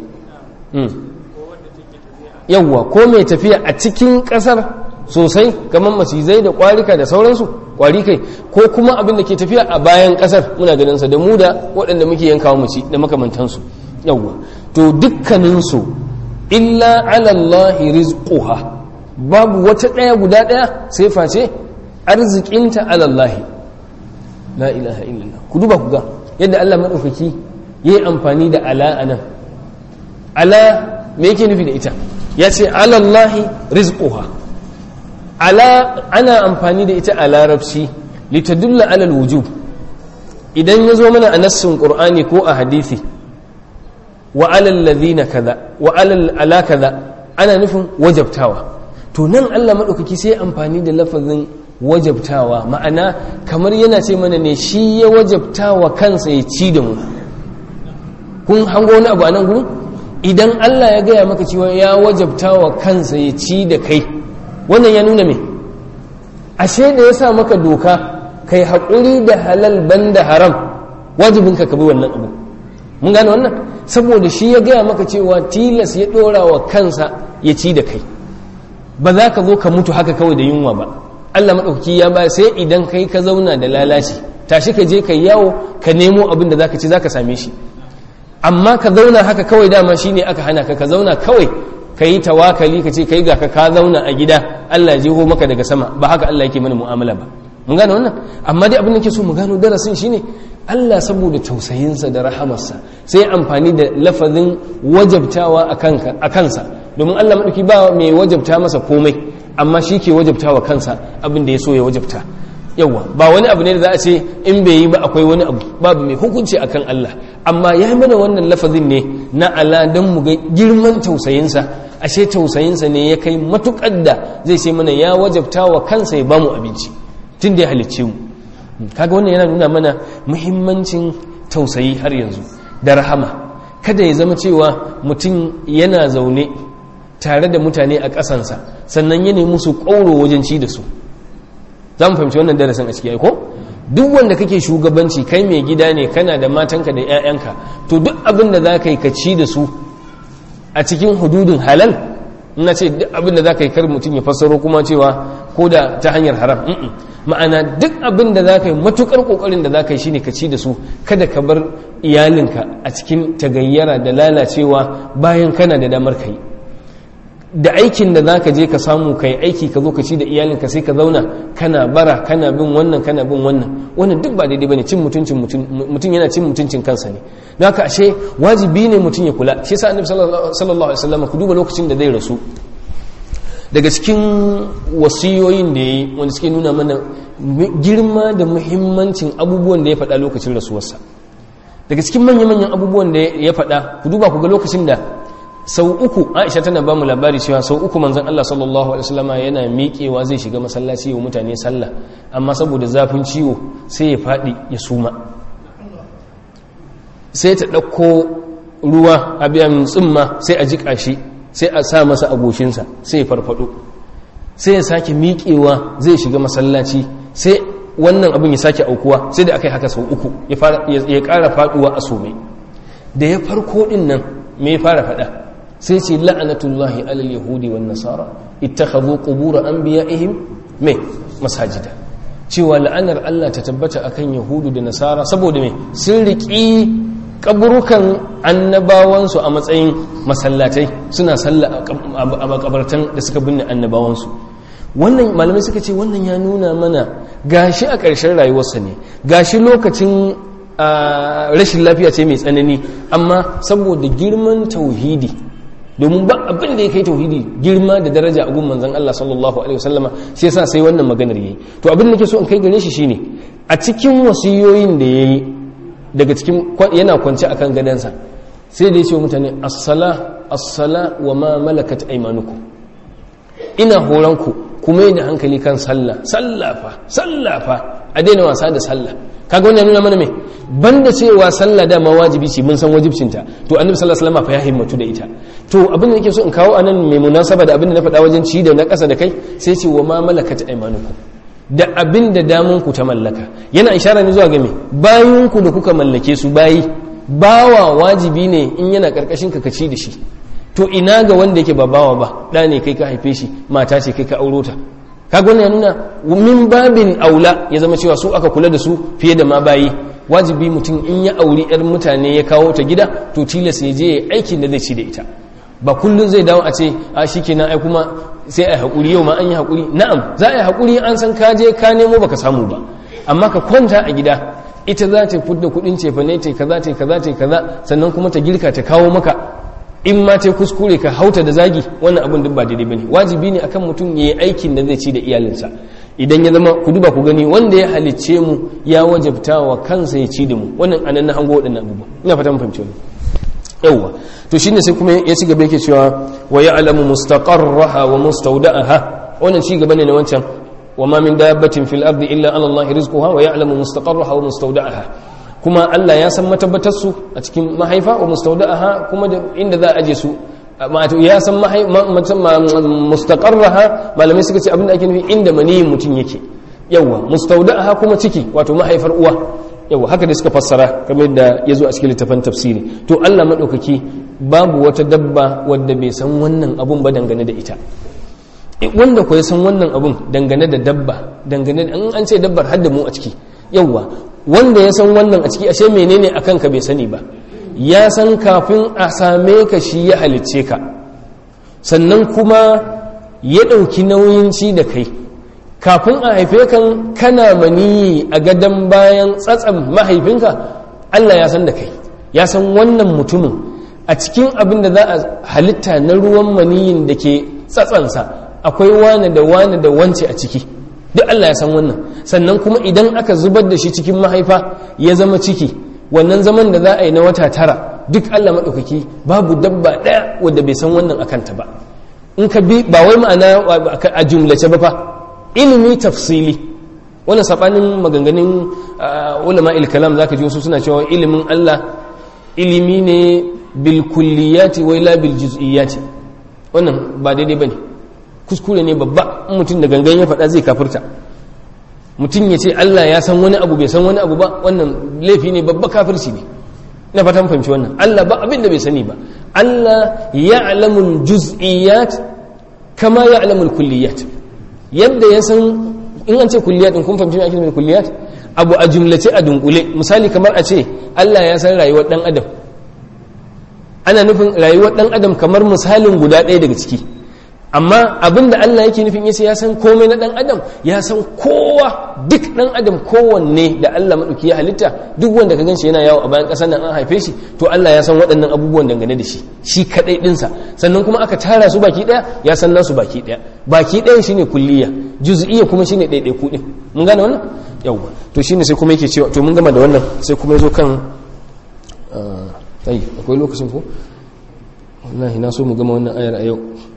[SPEAKER 1] Yawwa, ko mai tafiya a cikin ƙasar sosai kamar macizai da ƙwarika da sauransu, ƙwari kai, ko kuma abin da ke tafiya a bayan ƙasar muna ganinsa da mu da waɗanda muke yankawa mu ci da makamantansu. Yawwa, to dukkaninsu illa alallahi rizquha, babu wata ɗaya guda ɗaya sai face arzikinta alallahi. La ilaha illallah. Ku duba ku ga yadda Allah madaukaki yayi amfani da ala anan. Ala me yake nufi da ita? Ya ce alallahi rizquha. Ala ana amfani da ita a larabci litadulla alal wujub. Idan ya zo mana a nassin qur'ani ko a hadisi, wa alal ladhina kaza wa alal ala kaza, ana nufin wajabtawa. To nan Allah madaukaki sai amfani da lafazin wajabtawa, ma'ana kamar yana ce mana ne shi ya wajabtawa kansa ya ci da mu. Kun hango wani abu a nan gurin? Idan Allah ya gaya maka cewa ya wajabta wa kansa ya ci da kai, wannan ya nuna me? Ashe da ya sa maka doka kai haƙuri da halal banda haram, wajibinka ka bi wannan abu. Mun gane wannan? Saboda shi ya gaya maka cewa tilas ya ɗora wa kansa ya ci da kai, ba za ka zo ka mutu haka kawai da yunwa ba. Allah maɗauki ya ba sai idan kai ka zauna da lalaci, tashi ka je ka yawo ka nemo abin da za ka ci, za ka same shi. Amma ka zauna haka kawai, dama shine aka hana ka ka zauna kawai ka yi tawakali ka ce kai ga ka ka zauna a gida Allah ya jeho maka daga sama, ba haka Allah yake mana mu'amala ba. Mun gane wannan? Amma dai abin da ke so mu gano darasin shine Allah saboda tausayinsa da rahamarsa sai amfani da lafazin wajabtawa a kansa, domin Allah madauki ba mai wajabta masa komai, amma shi ke wajabtawa kansa abin da ya so ya wajabta. Yawwa, ba wani abu ne da za a ce in bai yi ba akwai wani abu, babu mai hukunci akan Allah. amma ya yi mana wannan lafazin ne na ala don mu ga girman tausayinsa, ashe tausayinsa ne ya kai matukar da zai sai mana ya wajabta wa kansa ya bamu abinci tun da ya halicce mu. Kaga wannan yana nuna mana muhimmancin tausayi har yanzu da rahama. Kada ya zama cewa mutum yana zaune tare da mutane a ƙasansa sannan ya nemi musu ƙauro wajen ci da su. Za mu fahimci wannan darasin a ciki ko? Duk wanda kake shugabanci kai mai gida ne, kana da matanka da 'ya'yanka, to duk abin da za ka yi ka ci da su a cikin hududin halal. Ina ce duk abin da za ka yi kar mutum ya fassaro kuma cewa ko da ta hanyar haram. Ma'ana duk abin da za ka yi matukar kokarin da za ka yi shine ka ci da su, kada ka bar iyalinka a cikin tagayyara da lalacewa bayan kana da damar ka yi. Da aikin da za ka je ka samu ka yi aiki ka zo ka ci da iyalinka sai ka zauna kana bara kana bin wannan kana bin wannan, wannan duk ba daidai bane. Cin mutuncin mutum yana cin mutuncin kansa ne. Don haka ashe wajibi ne mutum ya kula. Shi yasa annabi sallallahu alaihi wasallam ku duba lokacin da zai rasu, daga cikin wasiyoyin da yayi wanda suke nuna mana girma da muhimmancin abubuwan da ya faɗa lokacin rasuwarsa, daga cikin manya-manyan abubuwan da ya faɗa ku duba ku ga lokacin da sau uku Aisha tana ba mu labari cewa sau uku manzon Allah sallallahu alaihi wasallam yana miƙewa zai shiga masallaci wa mutane sallah, amma saboda zafin ciwo sai ya faɗi ya suma, sai ta ɗauko ruwa a biyan tsimma sai a jiƙa shi sai a sa masa agoshinsa sai ya farfado, sai ya sake miƙewa zai shiga masallaci sai wannan abin ya sake aukuwa, sai da aka yi haka sau uku ya ƙara faɗuwa a some. Da ya farko ɗin nan me ya fara faɗa? sai ce la'anatullahi alal yahudi wan nasara ittakhadhu qubur anbiya'ihim me masajida, cewa la'anar Allah ta tabbata akan yahudu da nasara saboda me sun riki kaburukan annabawansu a matsayin masallatai, suna sallah a makabartan da suka binne annabawansu. Wannan malamai suka ce wannan ya nuna mana gashi a ƙarshen rayuwarsa ne, gashi lokacin rashin lafiya ce mai tsanani, amma saboda girman tauhidi, domin ba abin da ya kai tauhidi girma da daraja a gun manzon Allah sallallahu alaihi wasallama, sai yasa sai wannan maganar yayi. To abin da nake so in kai gare shi shine a cikin wasiyoyin da yayi, daga cikin yana kwance akan gadansa sai da ya ce wa mutane as-sala as-sala wa ma malakat aymanukum, ina horanku kuma yi da hankali kan sallah, sallafa sallafa a daina wasa da sallah. Kaga wannan nuna mana me banda cewa sallah dama wajibi ce, mun san wajibcinta, to annabi sallallahu alaihi wasallam fa ya himmatu da ita. To abin da nake so in kawo anan mai munasaba da abin da na faɗa wajen ci da na ƙasa da kai, sai ce wa ma malakat aymanukum, da abin da damun ku ta mallaka. Yana ishara ne zuwa ga me bayin ku da kuka mallake su, bayi bawa wajibi ne in yana karkashin ka kaci da shi. To ina ga wanda yake ba bawa ba, da ne kai ka haife shi, mata ce kai ka auro ta. Kaga wannan ya nuna min babin aula ya zama cewa su aka kula da su fiye da ma bayi. Wajibi mutum in ya auri yar mutane ya kawo ta gida, to tilas ya je aikin da zai ci da ita. Ba kullun zai dawo a ce a shikenan ai kuma sai ai hakuri, yau ma an yi hakuri. Na'am, za a yi hakuri, an san ka je ka nemo baka samu ba, amma ka kwanta a gida, ita za ta fudda kudin cefane ta kaza ta kaza ta kaza, sannan kuma ta girka ta kawo maka. In ma ta kuskure ka hauta da zagi, wannan abin duk ba daidai bane. Wajibi ne akan mutum yayi aikin da zai ci da iyalinsa. Idan ya zama ku duba ku gani wanda ya halicce mu ya wajabta wa kansa ya ci da mu, wannan anan na hango wadannan abubuwa. Ina fata mun fahimce mu. Yawwa, to shine sai kuma ya ci gaba yake cewa wa ya'lamu mustaqarraha wa mustawda'aha. Wannan ci gaba ne na wancan wa ma min dabbatin fil ardi illa ala Allah rizquha wa ya'lamu mustaqarraha wa mustawda'aha. Kuma Allah ya san matabbatar su a cikin mahaifa wa mustawda'aha, kuma da inda za a aje su. Wato ya san mustaqarraha, malamai suka ce abin da ake nufi inda maniyin mutum yake. Yawa, mustawda'aha kuma ciki, wato mahaifar uwa. Yawa, haka da suka fassara kamar yadda ya zo a cikin littafin tafsiri. To Allah madaukaki babu wata dabba wadda bai san wannan abun ba dangane da ita. Wanda ko ya san wannan abun dangane da dabba, dangane da an ce dabbar hadda mu a ciki. Yawa, wanda ya san wannan a ciki, ashe menene akan ka bai sani ba. Ya san kafin a same ka shi ya halicce ka, sannan kuma ya ɗauki nauyin ci da kai. Kafin a haife kan kana maniyi a gadon bayan tsatsan mahaifinka, Allah ya san da kai, ya san wannan mutumin a cikin abin da za a halitta na ruwan maniyin da ke tsatsansa akwai wane da wane da wance a ciki, duk Allah ya san wannan. Sannan kuma idan aka zubar da shi cikin mahaifa ya zama ciki,
[SPEAKER 2] wannan zaman da za a yi na wata tara duk Allah maɗaukaki babu dabba ɗaya wadda bai san wannan akan ta ba. In ka bi ba wai ma'ana a jumlace ba fa, ilimi tafsili. Wannan sabanin maganganun ulama il-kalam zaka ji wasu suna cewa ilimin Allah ilimi ne bil kulliyati wa la bil juz'iyati. Wannan ba daidai bane, kuskure ne babba. In mutum da gangan ya faɗa zai kafirta. Mutum ya ce Allah ya san wani abu bai san wani abu ba, wannan laifi ne babba, kafirci ne. Ina fatan fahimci wannan. Allah ba abin da bai sani ba. Allah ya'lamul juz'iyat kama ya'lamul kulliyat. Yadda ya san, in an ce kulliyat din kun fahimci me ake nufi da kulliyat? Abu a jumlace a dunkule. Misali kamar a ce Allah ya san rayuwar dan adam. Ana nufin rayuwar dan adam kamar misalin guda ɗaya daga ciki. Amma abinda Allah yake nufin yace ya san komai na dan adam, ya san kowa, duk dan adam kowanne da Allah madauki ya halitta, duk wanda ka ganshi yana yawo a bayan ƙasar nan an haife shi, to Allah ya san waɗannan abubuwan dangane da shi, shi kadai dinsa. Sannan kuma aka tara su baki daya, ya san nasu baki daya. Baki daya shine kulliya, juz'iyya kuma shine ɗaiɗaiku din. Mun gane wannan? Yawwa. To shine sai kuma yake cewa to mun gama da wannan, sai kuma yazo kan ai akwai lokacin ko? Wallahi na so mu gama wannan ayar a yau.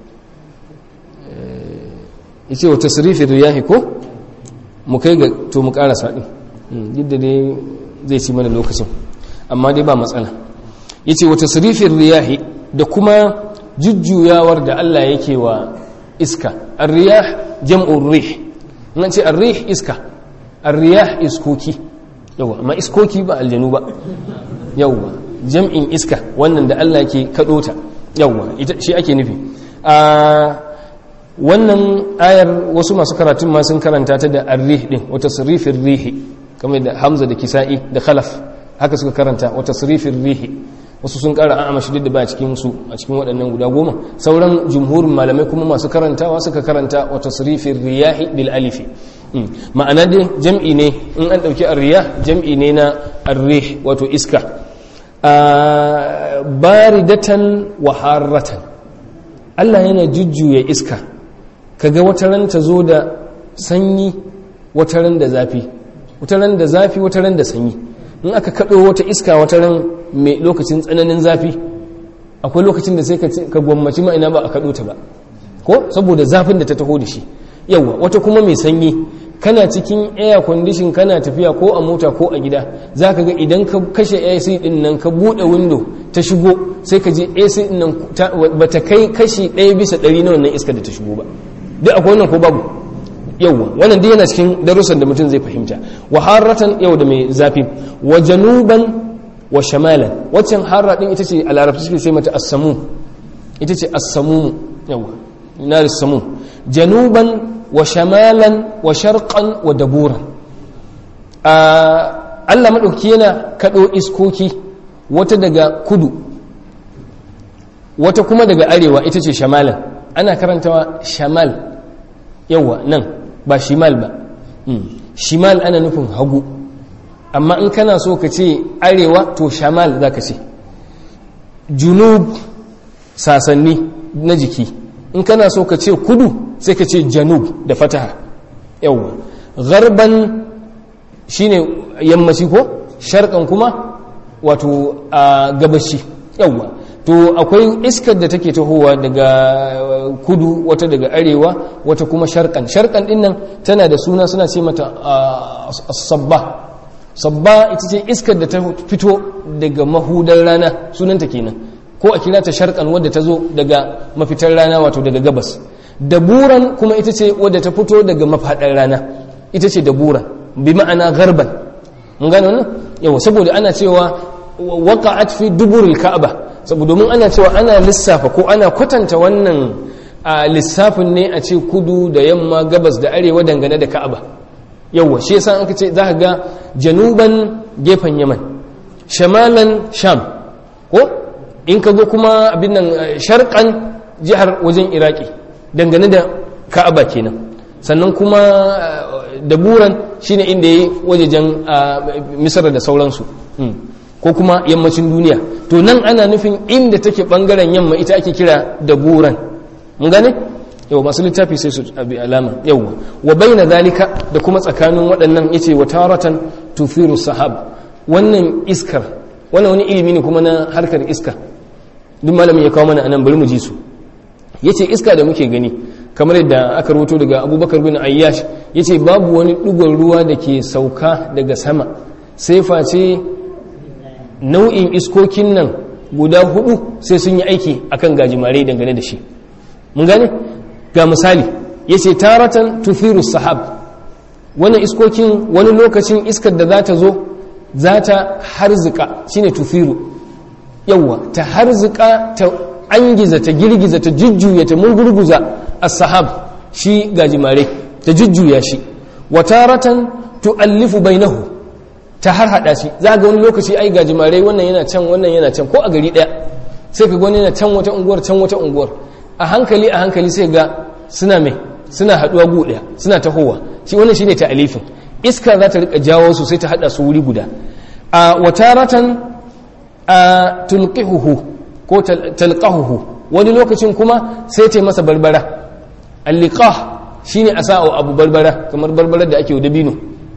[SPEAKER 2] Yace wa tasrifir riyahi ko mu kai ga to mu karasa din yadda dai zai ci mana lokacin, amma dai ba matsala. Yace wa tasrifir riyahi da kuma jujjuyawar da Allah yake wa iska. Ar-riyah jam'ur rih. Nan ce ar-rih iska, ar-riyah iskoki. Yawa, amma iskoki ba aljanu ba. Yawa, jam'in iska wannan da Allah yake kado ta. Yawa, ita shi ake nufi. a wannan ayar wasu masu karatun ma sun karanta ta da ar-rih din, wa tasrifir rihi, kamar da Hamza da Kisa'i da Khalaf haka suka karanta wa tasrifir rihi. Wasu sun kara an amashi da ba cikin su a cikin waɗannan guda goma. Sauran jumhurin malamai kuma masu karantawa suka karanta wa tasrifir riyahi bil alifi. Ma'ana dai jam'i ne, in an dauki ar-riyah jam'i ne na ar-rih, wato iska. Baridatan wa harratan, Allah yana jujjuya iska, kaga wata ran ta zo da sanyi, wata ran da zafi, wata ran da zafi, wata ran da sanyi. In aka kaɗo wata iska wata ran mai lokacin tsananin zafi, akwai lokacin da sai ka gwammaci ma ina ba a kaɗo ta ba, ko saboda zafin da ta taho da shi. Yawa, wata kuma mai sanyi, kana cikin air condition kana tafiya ko a mota ko a gida, za ka ga idan ka kashe A C din nan ka buɗe window ta shigo, sai ka je A C din nan ba ta kai kashi ɗaya bisa ɗari na wannan iska da ta shigo ba. Duk akwai wannan ko babu? Yawwa, wannan dai yana cikin darussan da mutum zai fahimta. Wa harratan, yau da mai zafi. Wa januban wa shamalan. Waccan harra din ita ce a larabci suke sai mata as-samu, ita ce as-samu. Yawwa, ina da samu. Januban wa shamalan wa sharqan wa daburan. Allah madauki yana kado iskoki, wata daga kudu, wata kuma daga arewa, ita ce shamalan. Ana karantawa shamal, yawa nan ba shimal ba. Shimal ana nufin hagu, amma in kana so ka ce arewa to shamal za ka ce. Junub sasanni na jiki, in kana so ka ce kudu sai ka ce janub da fataha. Yawa, garban shine yammaci ko, sharqan kuma wato a gabashi. Yawa, to akwai iskar da take tahowa daga kudu, wata daga arewa, wata kuma sharqan. Sharqan din nan tana da suna, suna ce mata sabba. Sabba ita ce iskar da ta fito daga mahudar rana, sunanta kenan, ko a kira ta sharqan wadda ta zo daga mafitar rana, wato daga gabas. Daburan kuma ita ce wadda ta fito daga mafadar rana, ita ce daburan, bi ma'ana garban. Mun gane wannan? Yawa, saboda ana cewa waqa'at fi duburil ka'aba, saboda domin ana cewa ana lissafa ko ana kwatanta wannan lissafin ne a ce kudu da yamma, gabas da arewa dangane da ka'aba. Yawa, shi yasa an ce za ka ga januban gefen yaman, shamalan sham, ko in ka zo kuma abin nan sharqan jihar wajen iraki dangane da ka'aba kenan. Sannan kuma daburan shine inda yayi wajejen misra da sauransu, ko kuma yammacin duniya. To nan ana nufin inda take bangaren yamma ita ake kira daburan. Mun gane? Yau masu littafi sai su abi alama. Yau wa baina zalika, da kuma tsakanin waɗannan yace wa taratan tufiru sahab. Wannan iskar wannan wani ilimi ne kuma na harkar iska, duk malamin ya kawo mana anan, bari mu ji su. Yace iska da muke gani kamar yadda aka rawaito daga Abubakar bin Ayyash, yace babu wani dugon ruwa da ke sauka daga sama sai face nau'in iskokin nan guda hudu sai sun yi aiki akan gajimare dangane da shi. Mun gane? Ga misali, yace taratan tuthiru sahab, wannan iskokin wani lokacin iskar da za ta zo za ta harzika, shine tuthiru, yawa ta harzika, ta angiza, ta girgiza, ta jujjuya, ta murgurguza as-sahab, shi gajimare, ta jujjuya shi. Wa taratan tu'allifu bainahu, ta har hada shi. Za ga wani lokaci ai gajimare wannan yana can wannan yana can, ko a gari daya sai ka ga wani yana can wata unguwar can wata unguwar, a hankali a hankali sai ga suna mai suna haduwa gu daya, suna tahowa. Shi wannan shine ta'alifin. Iska za ta rika jawo su sai ta hada su wuri guda. A wataratan a tulqihuhu ko talqahuhu, wani lokacin kuma sai ta masa barbara. Al-liqah shine a sa'o abu barbara, kamar barbarar da ake wa dabino,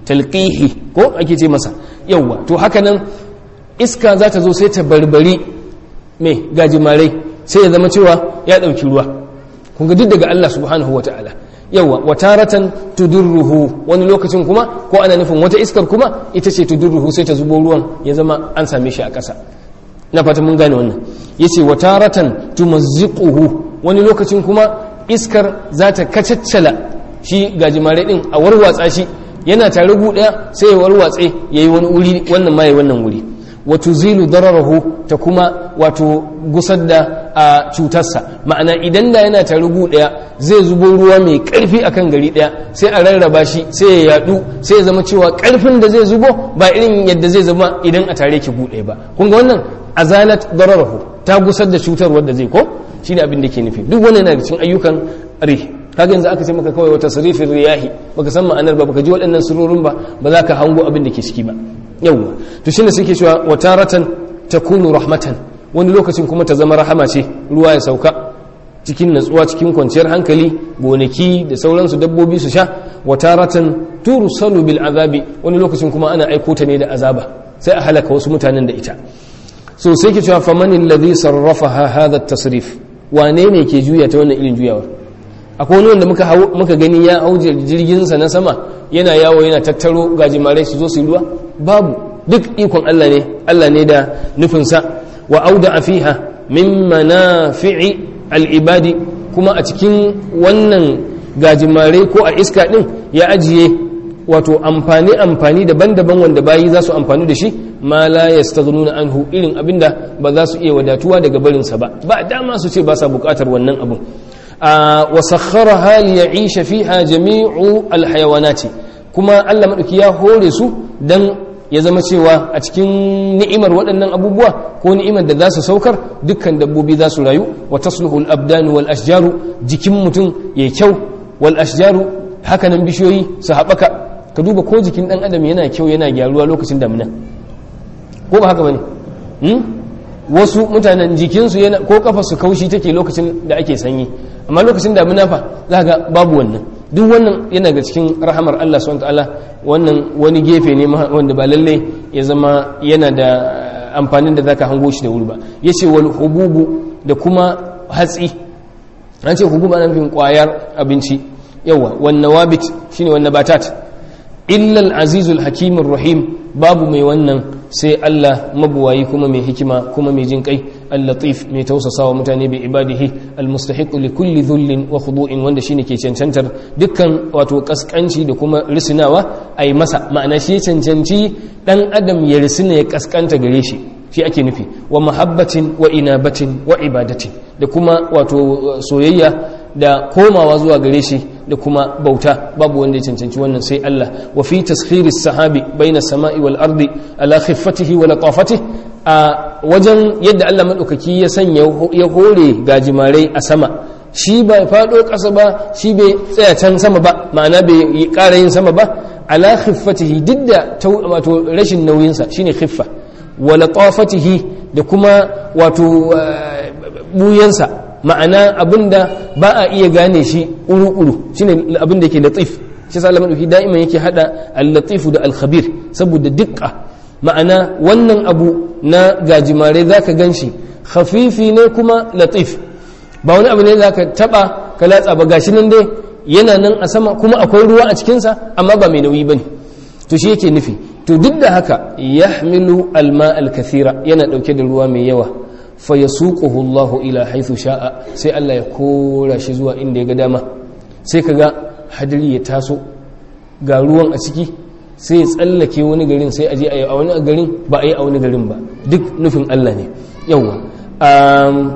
[SPEAKER 2] talqihi ko ake ce masa. Yawwa, to haka nan iska za ta zo sai ta barbari mai gajimare, sai ya zama cewa ya dauki ruwa. Kun ga duk daga Allah subhanahu wata'ala. Yawa, wataratan tudurruhu, wani lokacin kuma ko ana nufin wata iskar kuma ita ce tudurruhu, sai ta zubo ruwan ya zama an same shi a ƙasa. Na fata mun gane wannan. Yace wataratan tumazziquhu, wani lokacin kuma iskar za ta kacaccala shi gajimare din a warwatsa shi, yana tare gu daya sai ya warwatse yayi wani wuri, wannan ma yayi wannan wuri. Wa tuzilu dararahu, ta kuma wato gusar da a cutarsa. Ma'ana idan da yana tare gu daya zai zubo ruwa mai karfi akan gari daya, sai a rarraba shi, sai ya yadu, sai ya zama cewa karfin da zai zubo ba irin yadda zai zama idan a tare ki gu daya ba. Kun ga wannan azalat dararahu, ta gusar da cutarwar da zai, ko shine abin da ke nufi. Duk wannan yana cikin ayyukan rih. Kaga yanzu aka ce maka kawai wata sarifin riyahi, baka san ma'anar ba, baka ji waɗannan surorin ba, ba za ka hango abin da ke ciki ba. Yawwa, to shine suke cewa wataratan takunu rahmatan, wani lokacin kuma ta zama rahama ce, ruwa ya sauka cikin natsuwa, cikin kwanciyar hankali, gonaki da sauransu dabbobi su sha. Wataratan tursalu bil azabi, wani lokacin kuma ana aiko ta ne da azaba, sai a halaka wasu mutanen da ita. So sai ke cewa faman alladhi sarrafaha hadha at-tasrif, wane ne ke juya ta wannan irin juyawar? Akwai wani wanda muka muka gani ya hauje jirgin sa na sama yana yawo yana tattaro gajimare su zo su ruwa? Babu, duk ikon Allah ne, Allah ne da nufinsa. Wa auda fiha min manafi'i al-ibadi, kuma a cikin wannan gajimare ko a iska din ya ajiye wato amfani amfani daban-daban wanda bayi za su amfani da shi, ma la yastaghnuna anhu, irin abinda ba za su iya wadatuwa daga barinsa ba, ba dama su ce ba sa bukatar wannan abun. wa sakharaha liya'isha fiha jami'u al-hayawanati, kuma Allah madauki ya hore su dan ya zama cewa a cikin ni'imar waɗannan abubuwa ko ni'imar da za su saukar, dukkan dabbobi za su rayu. Wa tasluhu al-abdan wal ashjaru, jikin mutum ya kyau, wal ashjaru hakanan bishiyoyi su haɓaka. Ka duba ko jikin ɗan adam yana kyau yana gyaruwa lokacin damina, ko ba haka bane? hmm? Wasu mutanen jikinsu yana ko kafa su kaushi take lokacin da ake sanyi, amma lokacin damina fa za ga babu wannan. Duk wannan yana ga cikin rahamar Allah subhanahu wataala. Wannan wani gefe ne wanda ba lalle ya zama yana da amfanin da zaka hango shi da wuri ba. Yace wal hububu, da kuma hatsi. An ce hububu ana nufin kwayar abinci, yawa wan nawabit shine wan nabatat. Illa al-azizul hakimur rahim, babu mai wannan sai Allah mabuwayi kuma mai hikima kuma mai jin kai, al-latif mai tausasawa mutane bi ibadihi, al-mustahiq li kulli dhullin wa khudu'in, wanda shine ke cancantar dukkan wato kaskanci da kuma risinawa ai masa. Ma'ana shi cancanci dan adam ya risina ya kaskanta gare shi, shi ake nufi. Wa mahabbatin wa inabatin wa ibadatin, da kuma wato soyayya da komawa zuwa gare shi da kuma bauta, babu wanda ya cancanci wannan sai Allah. Wa fi taskhiris sahabi baina samai wal ardi ala khiffatihi wa latafatihi, a wajen yadda Allah madaukaki ya sanya ya hore gajimare a sama, shi bai fado kasa ba, shi bai tsaya can sama ba, ma'ana bai ƙara yin sama ba. Ala khiffatihi, didda wato rashin nauyin sa shine khiffa, wa latafatihi, da kuma wato buyansa, ma'ana abinda ba a iya gane shi uru-uru, shine abinda ke latif. Shi sa Allah madauki da'iman yake hada al-latif da al-khabir, saboda dukka ma'ana wannan abu na gajimare zaka ganshi khafifi ne kuma latif, ba wani abu ne zaka taba ka latsa ba, gashi nan dai yana nan a sama kuma akwai ruwa a cikinsa amma ba mai nauyi bane. To shi yake nufi, to duk da haka yahmilu alma alkathira, yana dauke da ruwa mai yawa, fa yasuquhu Allahu ila haythu sha'a, sai Allah ya kora shi zuwa inda ya ga dama. Sai kaga hadiri ya taso ga ruwan a ciki, sai ya tsallake wani garin, sai aje ayi a wani garin ba ayi a wani garin ba, duk nufin Allah ne. Yawa um,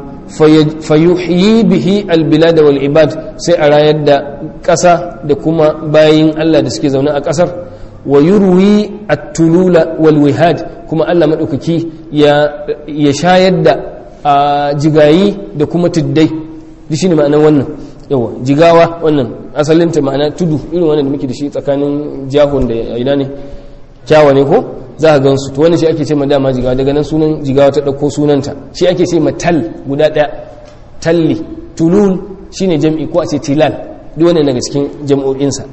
[SPEAKER 2] fayuhyi bihi albilad wal ibad, sai a rayar da ƙasa da kuma bayin Allah da suke zaune a ƙasar. Wa yurwi at-tulula wal wihad, kuma Allah madaukaki ya ya shayar da jigayi da kuma tuddai, duk shine ma'anar wannan. Yawa jigawa wannan asalin ta ma'ana tudu, irin wannan da muke da shi tsakanin jahon da ina ne, kyawa ne ko za ka gansu, to wannan shi ake ce ma dama jigawa, daga nan sunan jigawa ta dauko sunanta, shi ake ce ma tal guda daya, talli. Tulul shine jam'i, ko a ce tilal, duk wannan daga cikin jam'o'insa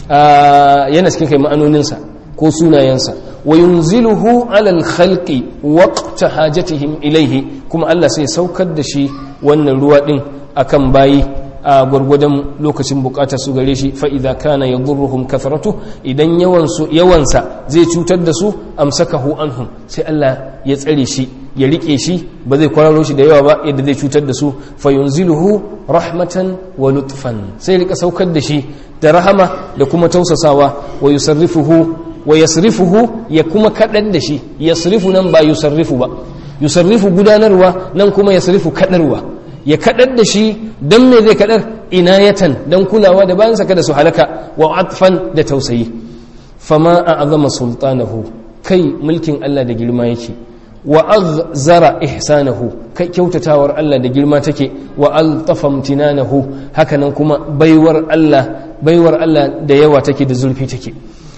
[SPEAKER 2] yana cikin kai ma'anoninsa ko sunayensa. Wa yunziluhu ala al-khalqi waqta hajatihim ilayhi, kuma Allah sai saukar da shi wannan ruwa din akan bayi a gwargwadon lokacin bukatar su gare shi. Fa idza kana yadurruhum kathratu, idan yawan su yawansa zai cutar da su, amsakahu anhum, sai Allah ya tsare shi, ya rike shi, ba zai kwararo shi da yawa ba yadda zai cutar da su. Fa yunziluhu rahmatan wa lutfan, sai rika saukar da shi da rahama da kuma tausasawa. Wa yusarrifuhu wa yasrifuhu, ya kuma kadar da shi. Yasrifu nan ba yusarrifu ba, yusarrifu gudanarwa, nan kuma yasrifu kadarwa. Ya kadar da shi, dan me zai kadar? Inayatan, dan kulawa da bayansa kada su halaka. Wa atfan, da tausayi. Fama a'zama sultanahu, kai mulkin Allah da girma yake. Wa aghzara ihsanahu, kai kyautatawar Allah da girma take. Wa altafa imtinanahu, hakanan kuma baiwar Allah baiwar Allah da yawa take da zulfi take.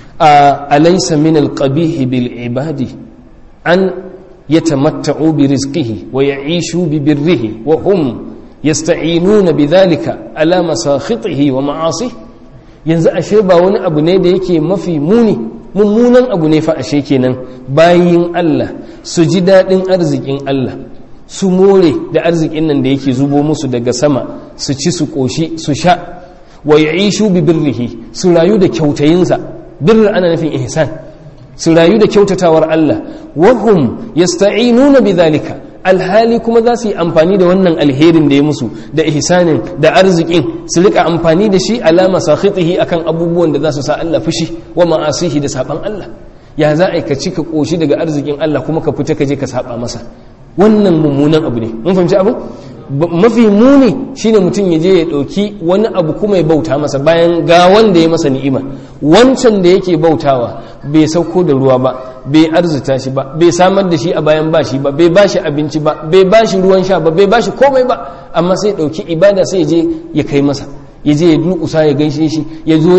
[SPEAKER 2] A alaysa min alqabih bil ibadi an yatamatta'u bi rizqihi wa ya'ishu bi birrihi wa hum yasta'inuna bidhalika ala masakhitihi wa ma'asihi. Yanzu ashe ba wani abu ne da yake mafi muni, mummunan abu ne fa ashe kenan bayin Allah su ji dadin arzikin Allah, su more da arzikin nan da yake zubo musu daga sama, su ci su koshi su sha. Wa ya'ishu bi birrihi, su rayu da kyautayinsa, birr ana nufin ihsan, su rayu da kyautatawar Allah. Wa hum yasta'inuna bidhalika, alhali kuma za su yi amfani da wannan alherin da ya musu da ihsanin da arzikin, su rika amfani da shi alama sakhitihi, akan abubuwan da za su sa Allah fushi, wa ma'asihi, da saban Allah. Ya za a ka ci ka koshi daga arzikin Allah kuma ka fita ka je ka saba masa? Wannan mummunan abu ne. Mun fahimci abu? Mafi muni shine mutum ya je ya dauki wani abu kuma ya bauta masa bayan ga wanda ya masa ni'ima. Wancan da yake bautawa bai sauko da ruwa ba, bai arzita shi ba, bai samar da shi a bayan bashi ba, bai bashi abinci ba, bai bashi ruwan sha ba, bai bashi komai ba, amma sai ya dauki ibada sai ya je ya kai masa, ya je ya dukusa ya gaishe shi, ya zo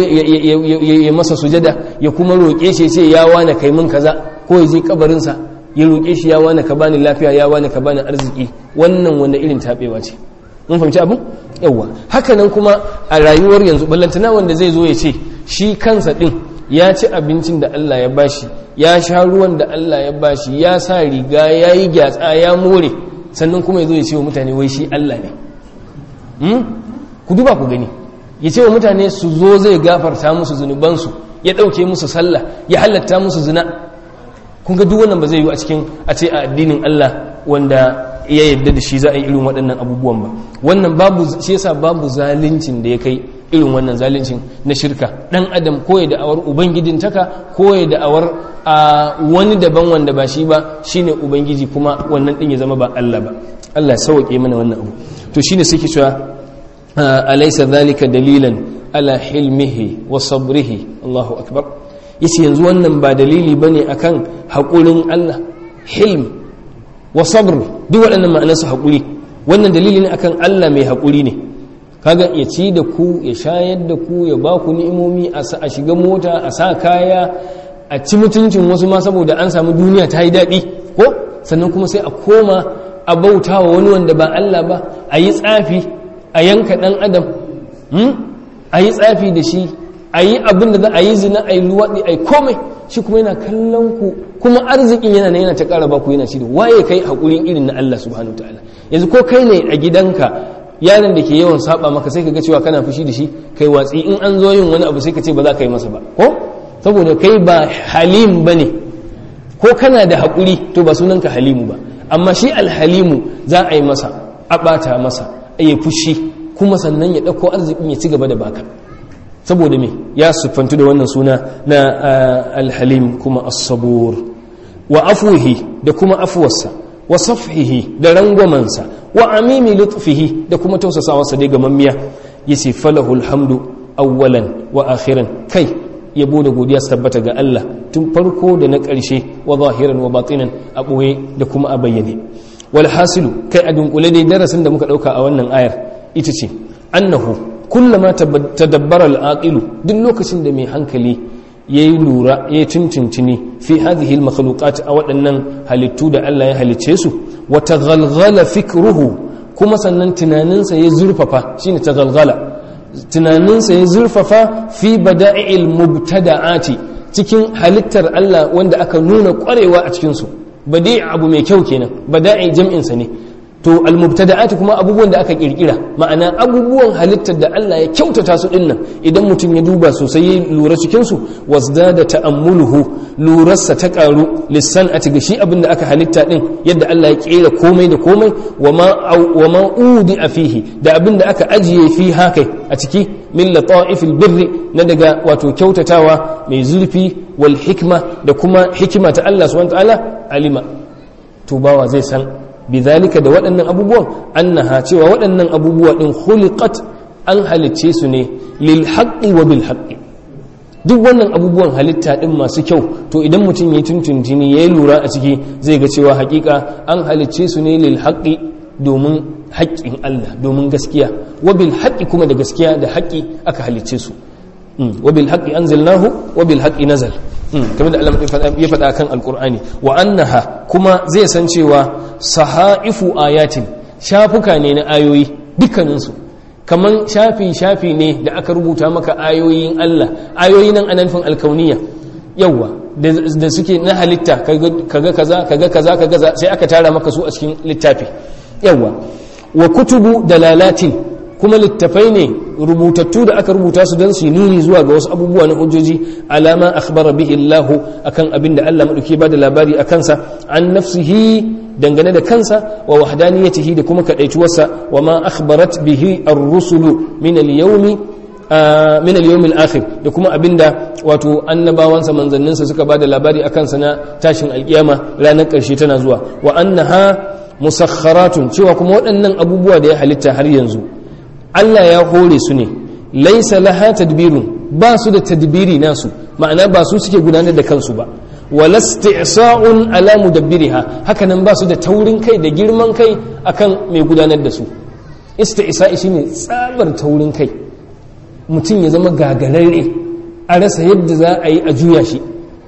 [SPEAKER 2] ya masa sujada, ya kuma roƙe shi sai ya wane kai mun kaza, ko ya je kabarinsa ya roƙe shi, ya wane ka bani lafiya, ya wane ka bani arziki. Wannan wanda irin tabewa ce. Mun fahimci abin? Yawwa. Haka nan kuma a rayuwar yanzu, ballantana wanda zai zo ya ce shi kansa din ya ci abincin da Allah ya bashi, ya sha ruwan da Allah ya bashi, ya sa riga, ya yi gyatsa, ya more, sannan kuma ya zo ya ce wa mutane wai shi Allah ne. Hmm? Ku duba ku gani, ya ce wa mutane su zo zai gafarta musu zunubansu, ya ɗauke musu sallah, ya halatta musu zina. Kun ga duk wannan ba zai yi a cikin a ce a addinin Allah wanda ya yarda da shi za a yi irin waɗannan abubuwan ba. Wannan babu, shi yasa babu zaluncin da ya kai irin wannan zaluncin na shirka. Dan adam ko ya da'awar ubangijintaka, ko ya da'awar a wani daban wanda ba shi ba shine ubangiji, kuma wannan din ya zama ba Allah ba. Allah ya sauke mana wannan abu. To shine suke cewa alaysa dhalika dalilan ala hilmihi wa sabrihi. Allahu akbar. Yace yanzu wannan ba dalili bane akan haƙurin Allah, hilm wa sabr, duk waɗannan ma'anarsu haƙuri. Wannan dalili ne akan Allah mai haƙuri ne. Kaga ya ci da ku, ya shayar da ku, ya ba ku ni'imomi, a shiga mota, a sa kaya, a ci mutuncin wasu ma saboda an samu duniya ta yi daɗi, ko sannan kuma sai a koma a bauta wa wani wanda ba Allah ba, a yi tsafi, a yanka ɗan adam, a yi tsafi da shi, a yi abin da za a yi zina, a yi luwaɗi, a yi komai, shi kuma yana kallon ku kuma arzikin yana nan yana ta ƙara ba ku yana ci da waye kai haƙurin irin na Allah subhanahu ta'ala. Yanzu ko kai ne a gidanka yaron da ke yawan saba maka sai ka ga cewa kana fushi da shi kai watsi, in an zo yin wani abu sai ka ce ba za ka yi masa ba, ko saboda kai ba halim bane, ko kana da haƙuri to ba sunanka halimu ba. Amma shi alhalimu za a yi masa a ɓata masa a yi fushi kuma sannan ya ɗauko arzikin ya ci gaba da baka, saboda me ya siffantu da wannan suna na alhalim kuma as-sabur. Wa afwihi da kuma afuwarsa, wa safhihi da rangwamansa, wa amimi lutfihi da kuma tausasawarsa dai ga mammiya. Yace falahul hamdu awwalan wa akhiran, kai yabo da godiya su tabbata ga Allah tun farko da na ƙarshe, wa zahiran wa batinan, a ɓoye da kuma a bayyane. Wal hasilu, kai a dunkule dai darasin da muka ɗauka a wannan ayar ita ce annahu kullama tadabbara al-aqilu, duk lokacin da mai hankali yayi lura yayi tuntuntuni fi hadhihi al-makhluqat a waɗannan halittu da Allah ya halicce su, wa taghalghala fikruhu, kuma sannan tunaninsa ya zurfafa, shine taghalghala, tunaninsa ya zurfafa fi bada'i'il mubtada'ati, cikin halittar Allah wanda aka nuna ƙwarewa a cikin su. Badi' abu mai kyau kenan, bada'i jam'in sa ne. To al-mubtada'ati kuma abubuwan da aka kirkira, ma'ana abubuwan halittar da Allah ya kyautata su dinnan, idan mutum ya duba sosai ya lura cikin su, wasdada ta'ammuluhu, lurarsa ta karu lisan'ati ga shi abin da aka halitta din, yadda Allah ya kera komai da komai, wama wama udi'a fihi, da abin da aka ajiye fi haka a ciki min lata'ifil birri, na daga wato kyautatawa mai zurfi, wal hikma da kuma hikima ta Allah subhanahu wa ta'ala, alima, to bawa zai san bidhalika da waɗannan abubuwan annaha cewa waɗannan abubuwa din khuliqat an halicce su ne lil haqqi wa bil haqqi. Duk wannan abubuwan halitta din masu kyau, to idan mutum ya tuntuntuni ya lura a ciki zai ga cewa haƙiƙa an halicce su ne lil haqqi, domin haƙƙin Allah, domin gaskiya, wa bil haqqi kuma da gaskiya da haƙƙi aka halicce su. wa bil haqqi anzalnahu wa bil haqqi nazal, kamar da Allah ya faɗa kan alqur'ani. Wa annaha, kuma zai san cewa sahaifu ayatin, shafuka ne na ayoyi dukkaninsu, kaman shafi shafi ne da aka rubuta maka ayoyin Allah, ayoyi nan anan fin alkauniya, yawa da suke na halitta, kaga kaza kaga kaza kaga sai aka tara maka su a cikin littafi, yawa. Wa kutubu dalalatin, kuma littafai ne rubutattu da aka rubuta su don su nuni zuwa ga wasu abubuwa na hujjoji, alama akhbara bihi Allah, akan abin da Allah madauki ba da labari a kansa, an nafsihi, dangane da kansa, wa wahdaniyatihi da kuma kadaituwarsa, wa ma akhbarat bihi ar-rusulu min al-yawmi min al-yawm al-akhir, da kuma abinda wato annabawansa manzanninsa suka ba da labari a kansa na tashin alkiyama, ranar karshe tana zuwa. Wa annaha musakharatun, cewa kuma waɗannan abubuwa da ya halitta har yanzu Allah ya hore su ne, laisa laha tadbirun, ba su da tadbiri nasu, ma'ana ba su suke gudanar da kansu ba, wala isti'sa'un ala mudabbiriha, haka nan ba su da taurin kai da girman kai akan mai gudanar da su. Isti'sa'i shine tsabar taurin kai, mutum ya zama gagararre, a rasa yadda za a yi a juya shi.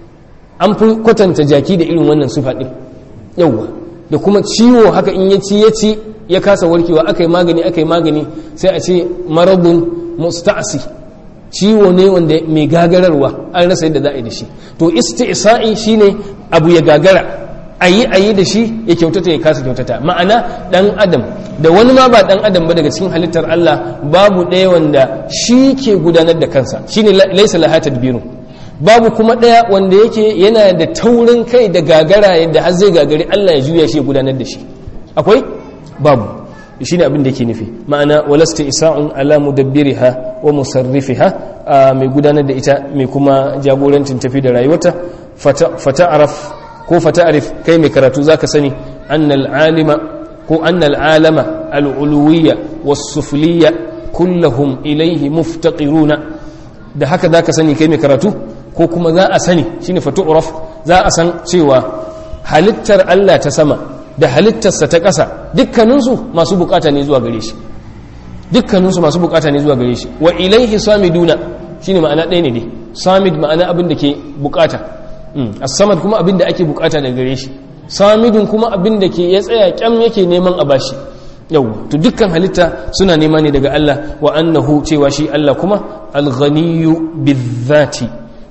[SPEAKER 2] An fi kwatanta jaki da irin wannan sifa din, yawwa, da kuma ciwo haka in ya ci ya ci ya kasa warkewa, aka yi magani aka yi magani, sai a ce maradun musta'si, ciwo ne wanda mai gagararwa, an rasa yadda za a yi da shi. To isti'sa'i shine abu ya gagara, ayi ayi da shi ya kyautata ya kasa kyautata, ma'ana dan adam da wani ma ba dan adam ba daga cikin halittar Allah, babu ɗaya wanda shi ke gudanar da kansa, shine laysa laha tadbirun. Babu kuma ɗaya wanda yake yana da taurin kai da gagara yadda har zai gagari Allah ya juya shi ya gudanar da shi, akwai? Babu. Shi ne abin da ke nufi, ma'ana walasta isa'un ala mudabbiriha wa musarrifiha, mai gudanar da ita mai kuma jagorancin tafi da rayuwarta. Fata'araf ko fata'arif, kai mai karatu zaka sani, annal alima ko annal alama al'uluwiyya was-sufliyya kullahum ilayhi muftaqiruna. Da haka zaka sani kai mai karatu, ko kuma za a sani, shine fata'araf, za a san cewa halittar Allah ta sama da halittarsa ta ƙasa dukkaninsu masu bukata ne zuwa gare shi, dukkaninsu masu bukata ne zuwa gare shi. Wa ilaihi samiduna, shine ma'ana ɗaya ne dai, samid ma'ana abin da ke bukata, as-samad kuma abin da ake bukata daga gare shi, samidun kuma abin da ke ya tsaya kyam yake neman a bashi. Yau to dukkan halitta suna nema ne daga Allah. Wa annahu, cewa shi Allah kuma al-ghaniyyu bizati,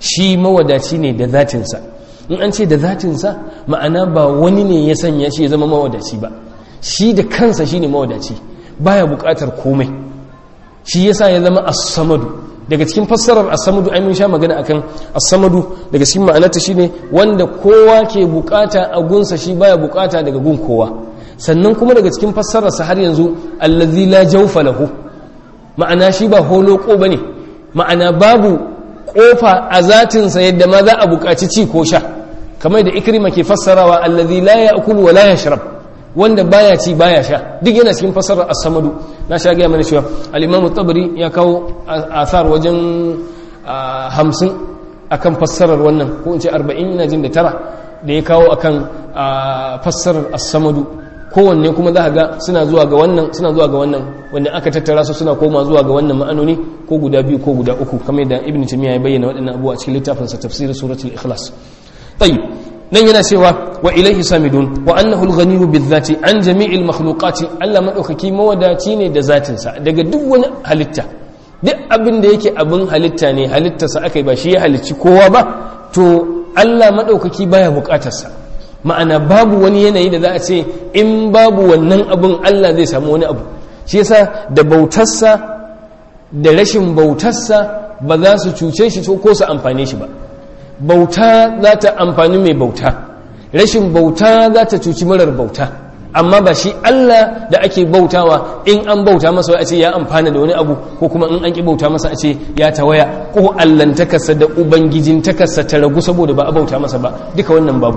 [SPEAKER 2] shi mawadaci ne da zatinsa. In an ce da zatinsa ma'ana ba wani ne ya sanya shi ya zama mawadaci ba, shi da kansa shine mawadaci, baya bukatar komai, shi yasa ya zama as-samadu. Daga cikin fassarar as-samadu ai mun sha magana akan as-samadu, daga cikin ma'anarta shine wanda kowa ke bukata a gunsa shi baya bukata daga gun kowa. Sannan kuma daga cikin fassararsa har yanzu allazi la jawfa lahu, ma'ana shi ba holoko bane, ma'ana babu kofa a zatinsa yadda ma za a bukaci ci ko sha, kamar da Ikrima ke fassarawa allazi la ya'kulu wa la yashrab, wanda baya ci baya sha, duk yana cikin fassarar as-samadu. Na sha ga mana cewa al-Imam at-Tabari ya kawo athar wajen hamsin akan fassarar wannan, ko in ce arba'in ina jin da tara da ya kawo akan fassarar as-samadu. Kowanne kuma za ga suna zuwa ga wannan suna zuwa ga wannan, wanda aka tattara su suna koma zuwa ga wannan ma'anoni, ko guda biyu ko guda uku, kamar da Ibn Taymiyyah ya bayyana waɗannan abubuwa a cikin littafinsa tafsirin suratul Ikhlas. Tayyib, nan yana cewa wa ilaihi samidun wa annahu al-ghaniyyu bi-dhati an jami'il makhluqati, Allah madaukaki mawadaci ne da zatin sa daga duk wani halitta. Duk abin da yake abin halitta ne, halittarsa akai ba shi ya halicci kowa ba, to Allah madaukaki baya bukatar sa. Ma'ana babu wani yanayi da za a ce in babu wannan abin Allah zai samu wani abu. Shi yasa da bautarsa da rashin bautarsa ba za su cuce shi ko su amfane shi ba. Bauta za ta amfani mai bauta, rashin bauta za ta cuci marar bauta, amma ba shi Allah da ake bautawa in an bauta masa a ce ya amfana da wani abu, ko kuma in an ki bauta masa a ce ya tawaya, ko allantakarsa da ubangijin takarsa ta ragu saboda ba a bauta masa ba, duka wannan babu.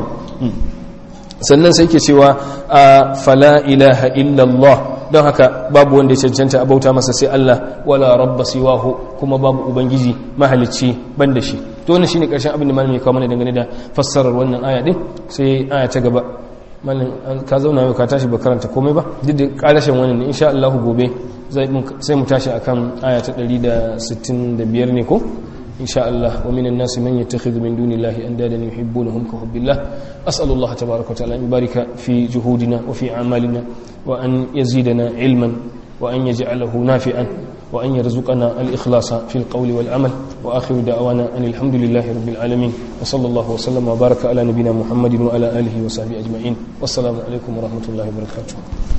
[SPEAKER 2] Sannan sai ke cewa a fala ilaha illallah, don haka babu wanda ya cancanta a bauta masa sai Allah, wala rabba siwahu, kuma babu ubangiji mahalicci banda shi. To wannan shine karshen abin da malamin ya kawo mana dangane da fassarar wannan aya din. Sai aya ta gaba, malamin ka zauna yau ka tashi ba karanta komai ba, duk da karashin wannan insha Allah gobe sai mu tashi akan aya ta ɗari da sittin da biyar ne ko إن شاء الله. ومن الناس من يتخذ من دون الله أندادا يحبونهم كحب الله. أسأل الله تبارك وتعالى أن يبارك في جهودنا وفي أعمالنا، وأن يزيدنا علما، وأن يجعله نافعا، وأن يرزقنا الإخلاص في القول والعمل. وآخر دعوانا أن الحمد لله رب العالمين، وصلى الله وسلم وبارك على نبينا محمد وعلى آله وصحبه أجمعين. والسلام عليكم ورحمة الله وبركاته.